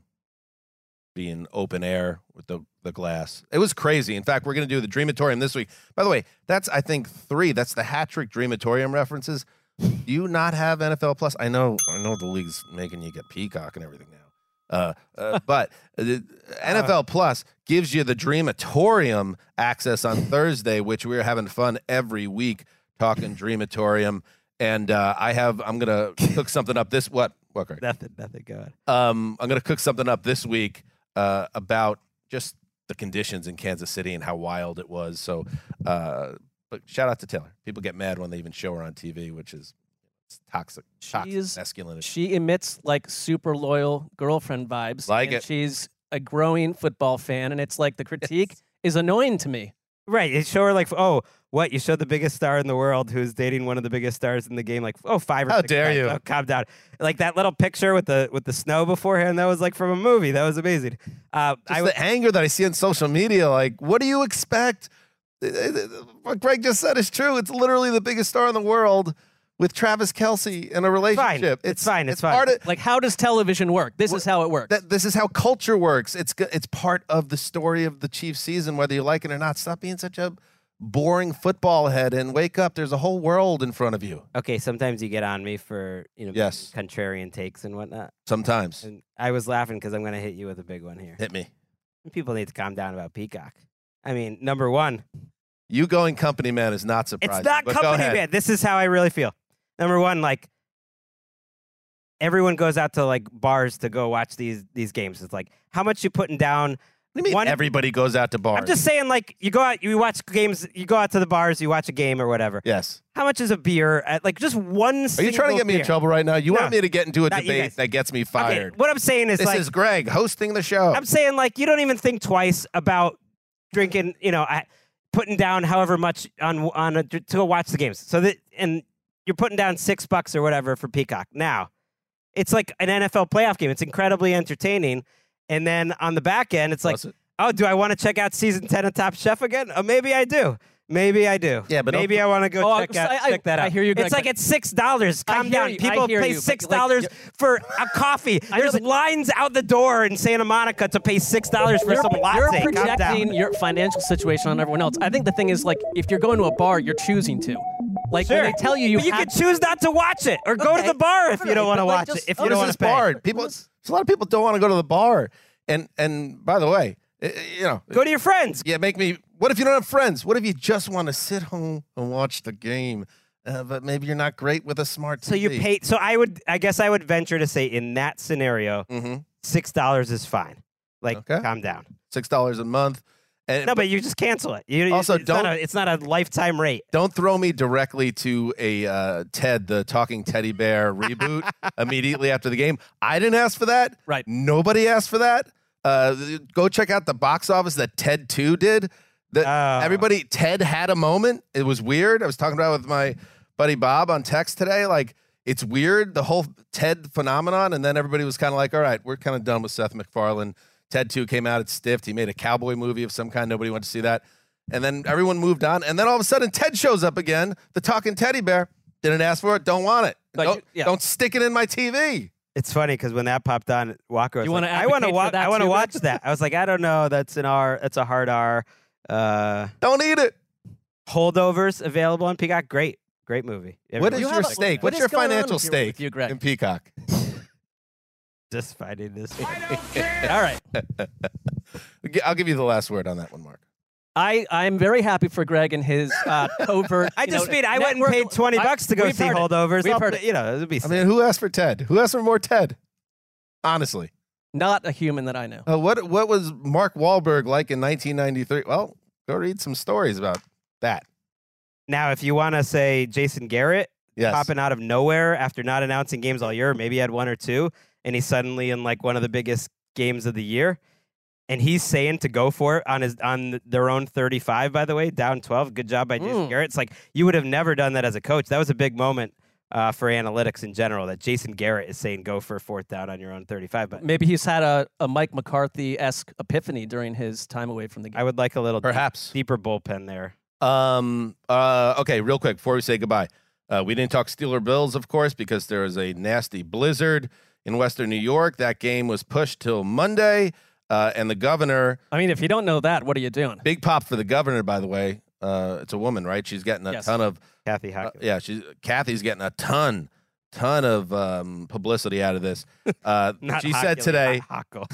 being open air with the, the glass. It was crazy. In fact, we're going to do the Dreamatorium this week. By the way, that's, I think, three. That's the hat-trick Dreamatorium references. Do you not have N F L Plus? I know I know the league's making you get Peacock and everything now. Uh, uh, but the N F L Plus gives you the Dreamatorium access on Thursday, which we're having fun every week talking Dreamatorium. And uh, I have, I'm going to cook something up this, what? What, Greg? Nothing, nothing, go ahead. Um, I'm going to cook something up this week uh, about just the conditions in Kansas City and how wild it was. So, uh, but shout out to Taylor. People get mad when they even show her on T V, which is it's toxic, toxic is- masculinity. she emits like super loyal girlfriend vibes. Like and it. She's a growing football fan, and it's like the critique is annoying to me. Right. You show her like, oh, what? You showed the biggest star in the world who's dating one of the biggest stars in the game, like, oh, five or How six dare times. you. Oh, calm down. Like that little picture with the with the snow beforehand, that was like from a movie. That was amazing. Uh, Just I the anger that I see on social media, like, what do you expect? What Greg just said is true. It's literally the biggest star in the world with Travis Kelce in a relationship. It's fine, it's part fine. of Like, how does television work? This is how it works. that. This is how culture works. It's go- it's part of the story of the Chiefs season, whether you like it or not. Stop being such a boring football head and wake up. There's a whole world in front of you. okay, sometimes you get on me for you know Yes. contrarian takes and whatnot. Sometimes. And I was laughing because I'm going to hit you with a big one here. Hit me. People need to calm down about Peacock. I mean, number one, You going company man is not surprising. it's not but go company ahead. man. This is how I really feel. Number one, like everyone goes out to like bars to go watch these these games. It's like how much you putting down. What do you mean One- everybody goes out to bars? I'm just saying, like you go out, you watch games, you go out to the bars, you watch a game or whatever. Yes. How much is a beer? At, like just one. Are you trying to get me in trouble right now? You No. want me to get into a Not you debate guys. that gets me Okay, fired? what I'm saying is this like is Greg hosting the show. I'm saying like you don't even think twice about drinking, you know, I- putting down however much on on a, to go watch the games. So that and you're putting down six bucks or whatever for Peacock. Now, it's like an N F L playoff game. It's incredibly entertaining. And then on the back end, it's like, Was it? oh, do I want to check out season ten of Top Chef again? Oh, maybe I do. Maybe I do. Yeah, but maybe don't- I want to go Oh, check, I- out, I- check that I out. hear you, Greg, It's like but- it's six dollars. I Calm hear down. you, I People hear pay you, but, six like, dollars you're- for a coffee. I know, There's but- lines out the door in Santa Monica to pay six dollars for You're, some latte. you're Calm down. projecting your financial situation on everyone else. I think the thing is, like, if you're going to a bar, you're choosing to. Like, Sure. when they tell you you but you have can choose not to watch it or go to Okay, the bar if all you don't right, want to but, like, watch just- it. If What you don't is want this to pay. bar? People, there's a lot of people don't want to go to the bar. And and by the way, uh, you know, Go to your friends. yeah, make me. What if you don't have friends? What if you just want to sit home and watch the game, uh, but maybe you're not great with a smart T V? So you pay. So I would. I guess I would venture to say in that scenario, Mm-hmm. six dollars is fine. Like, Okay. calm down. six dollars a month. And No, but you just cancel it. You, Also, it's not don't- a, it's not a lifetime rate. don't throw me directly to a uh, Ted the Talking Teddy Bear reboot immediately after the game. I didn't ask for that. Right. Nobody asked for that. Uh, go check out the box office that Ted two did. That Oh. everybody Ted had a moment. It was weird. I was talking about it with my buddy Bob on text today. Like, it's weird, the whole Ted phenomenon. And then everybody was kind of like, all right, we're kind of done with Seth MacFarlane. Ted two came out, it's stiffed. He made a cowboy movie of some kind. Nobody wanted to see that. And then everyone moved on. And then all of a sudden, Ted shows up again, the talking teddy bear. Didn't ask for it, don't want it. Like, don't, yeah. don't stick it in my T V. It's funny because when that popped on, Walker was You like, wanna I want to advocate for watch. that I want to too, watch Rick? that. I was like, I don't know. That's an R. That's a hard R. Uh, Don't eat it. Holdovers available on Peacock. Great, great movie. What is Everyone You your have a- stake? what What's is your going on financial with you- stake with you, Greg? in Peacock? just fighting this? All right. I'll give you the last word on that one, Mark. I, I'm very happy for Greg and his uh, covert. I you just know, mean I went and network- paid twenty I- bucks to go we've see heard it. Holdovers. We've I'll- heard it. You know, it'd be. I mean, who asked for Ted? Who asked for more Ted? Honestly. Not a human that I know. Uh, what what was Mark Wahlberg like in nineteen ninety-three? Well, go read some stories about that. Now, if you want to say Jason Garrett Yes. popping out of nowhere after not announcing games all year, maybe he had one or two, and he's suddenly in like one of the biggest games of the year, and he's saying to go for it on his on their own thirty-five. By the way, down twelve. Good job by Jason Mm. Garrett. It's like you would have never done that as a coach. That was a big moment uh, for analytics in general. That Jason Garrett is saying go for a fourth down on your own thirty-five. But Maybe he's had a, a Mike McCarthy-esque epiphany during his time away from the game. I would like a little Perhaps. deeper bullpen there. Um. Uh. Okay. Real quick before we say goodbye, uh, we didn't talk Steeler Bills, of course, because there was a nasty blizzard in Western New York. That game was pushed till Monday, uh, and the governor. I mean, if you don't know that, what are you doing? Big pop for the governor, by the way. Uh, it's a woman, right? She's getting a Yes. ton of. Kathy Uh, Hockey. yeah, she's Kathy's getting a ton, ton of um, publicity out of this. Uh, Not she said Hockey, today. not Hockle.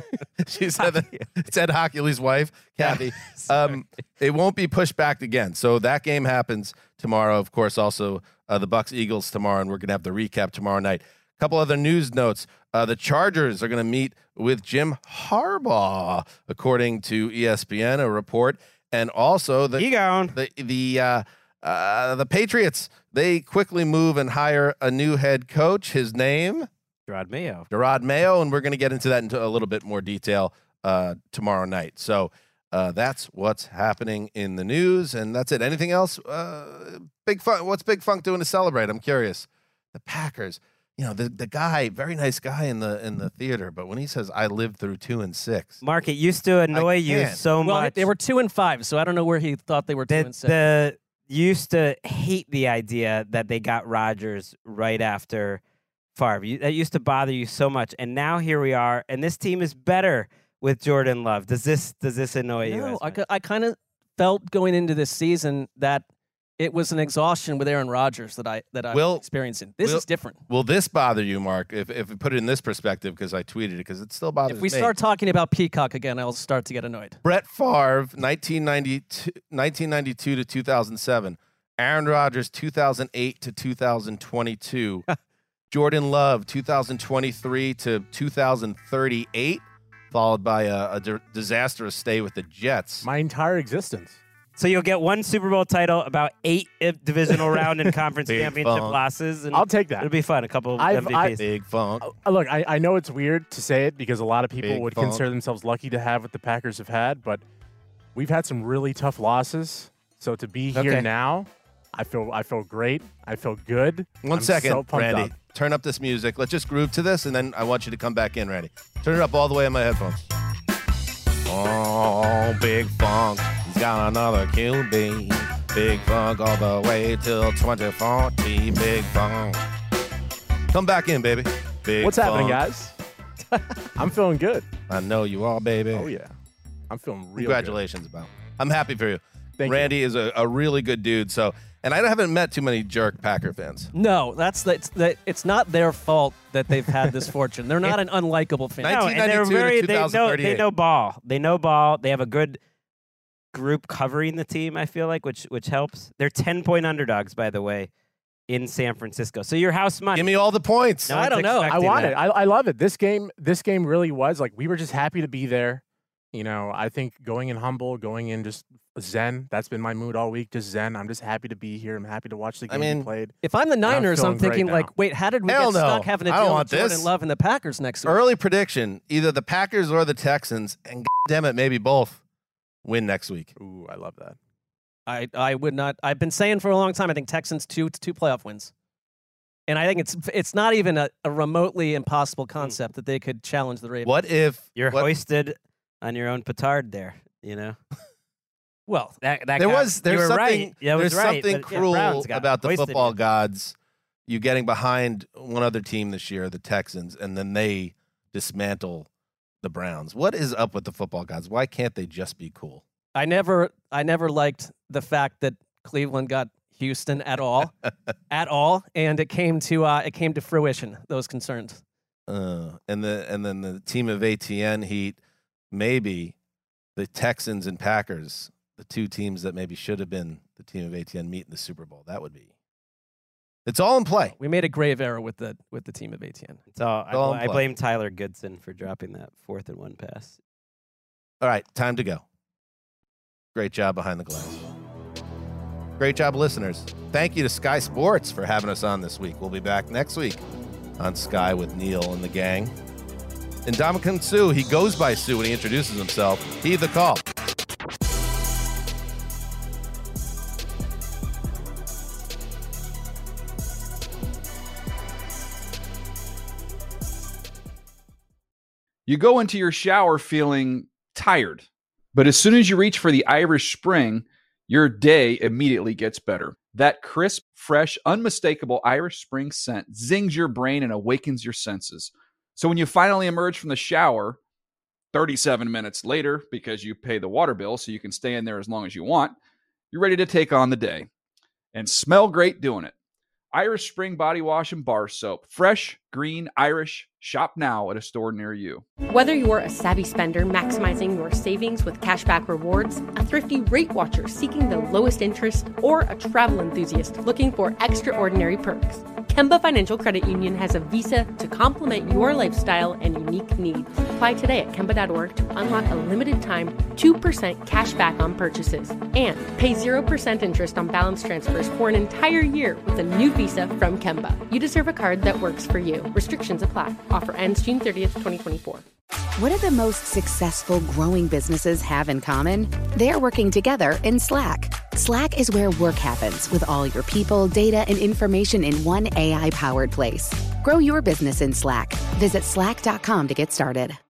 She said that it's Ed Hockley's wife, Kathy. um, it won't be pushed back again. So that game happens tomorrow. Of course, also uh, the Bucks Eagles tomorrow, and we're gonna have the recap tomorrow night. A couple other news notes: uh, the Chargers are gonna meet with Jim Harbaugh, according to E S P N, a report, and also the the the uh, uh, the Patriots. They quickly move and hire a new head coach. His name. Gerard Mayo. Gerard Mayo, and we're going to get into that into a little bit more detail uh, tomorrow night. So uh, that's what's happening in the news, and that's it. Anything else? Uh, Big Funk. What's Big Funk doing to celebrate? I'm curious. The Packers. You know, the the guy, very nice guy in the in the theater, but when he says "I lived through two and six," Mark, it used to annoy you can't. so well, much. they were two and five, so I don't know where he thought they were two the, and six. the you used to hate the idea that they got Rodgers right after Favre. You, that used to bother you so much, and now here we are, and this team is better with Jordan Love. Does this does this annoy you? No, as I, much? c- I kind of felt going into this season that it was an exhaustion with Aaron Rodgers that I that I'm Will- experiencing. This will- is different. Will this bother you, Mark? If if we put it in this perspective, because I tweeted it, because it still bothers If we me. start talking about Peacock again, I'll start to get annoyed. Brett Favre, nineteen ninety-two, nineteen ninety-two to two thousand seven. Aaron Rodgers, two thousand eight to two thousand twenty-two. Jordan Love, two thousand twenty-three to two thousand thirty-eight, followed by a, a di- disastrous stay with the Jets. My entire existence. So you'll get one Super Bowl title, about eight uh, divisional round and conference Big championship funk. losses. And I'll take that. It'll be fun. A couple of I've- M V Ps. I- Big funk. Uh, Look, I, I know it's weird to say it because a lot of people Big would funk. consider themselves lucky to have what the Packers have had, but we've had some really tough losses. So to be here Okay. now, I feel I feel great. I feel good. One I'm second, so pumped Randy. up. Turn up this music. Let's just groove to this, and then I want you to come back in, Randy. Turn it up all the way on my headphones. Oh, Big Funk. He's got another Q B. Big Funk all the way till twenty forty. Big Funk. Come back in, baby. Big What's happening, Funk. guys? I'm feeling good. I know you are, baby. Oh, yeah. I'm feeling real Congratulations, Bo. I'm happy for you. Thank Randy is a, a really good dude. So, and I haven't met too many jerk Packer fans. No, that's that's that. It's not their fault that they've had this fortune. They're not an unlikable fan. No, and they're very they know they know ball. They know ball. They have a good group covering the team. I feel like, which which helps. They're ten point underdogs, by the way, in San Francisco. So your house money. Give me all the points. No I one's don't know. I expecting want that. it. I, I love it. This game, this game really was like we were just happy to be there. You know, I think going in humble, going in just zen. That's been my mood all week. Just zen. I'm just happy to be here. I'm happy to watch the game I mean, be played. If I'm the And I'm Niners, I'm, feeling great thinking now. like, wait, how did we Hell get no. stuck having to I don't deal want with Jordan this. Love and the Packers next week? Early prediction: either the Packers or the Texans, and damn it, maybe both win next week. Ooh, I love that. I I would not. I've been saying for a long time. I think Texans two two playoff wins, and I think it's it's not even a, a remotely impossible concept that they could challenge the Ravens. What if You're what, hoisted on your own petard there, you know? Well, that, that there guy- was you there's were something right. Yeah, there's was right, something but, yeah, cruel Browns got about the hoisted football you. gods. You getting behind one other team this year, the Texans, and then they dismantle the Browns. What is up with the football gods? Why can't they just be cool? I never I never liked the fact that Cleveland got Houston at all, at all, and it came to uh, it came to fruition. Those concerns. Uh, and the and then the team of A T N Heat, maybe the Texans and Packers, the two teams that maybe should have been the team of A T N meet in the Super Bowl. That would be. It's all in play. We made a grave error with the with the team of A T N. It's all, I, all bl- in I play. blame Tyler Goodson for dropping that fourth and one pass. All right, time to go. Great job behind the glass. Great job, listeners. Thank you to Sky Sports for having us on this week. We'll be back next week on Sky with Neil and the gang. And Ndamukong Suh, he goes by Sue when he introduces himself. Heed the call. You go into your shower feeling tired, but as soon as you reach for the Irish Spring, your day immediately gets better. That crisp, fresh, unmistakable Irish Spring scent zings your brain and awakens your senses. So when you finally emerge from the shower, thirty-seven minutes later, because you pay the water bill so you can stay in there as long as you want, you're ready to take on the day and smell great doing it. Irish Spring Body Wash and Bar Soap. Fresh, green, Irish. Shop now at a store near you. Whether you're a savvy spender maximizing your savings with cashback rewards, a thrifty rate watcher seeking the lowest interest, or a travel enthusiast looking for extraordinary perks, Kemba Financial Credit Union has a visa to complement your lifestyle and unique needs. Apply today at Kemba dot org to unlock a limited time two percent cash back on purchases and pay zero percent interest on balance transfers for an entire year with a new visa from Kemba. You deserve a card that works for you. Restrictions apply. Offer ends June thirtieth, twenty twenty-four. What do the most successful growing businesses have in common? They're working together in Slack. Slack is where work happens with all your people, data, and information in one A I-powered place. Grow your business in Slack. Visit slack dot com to get started.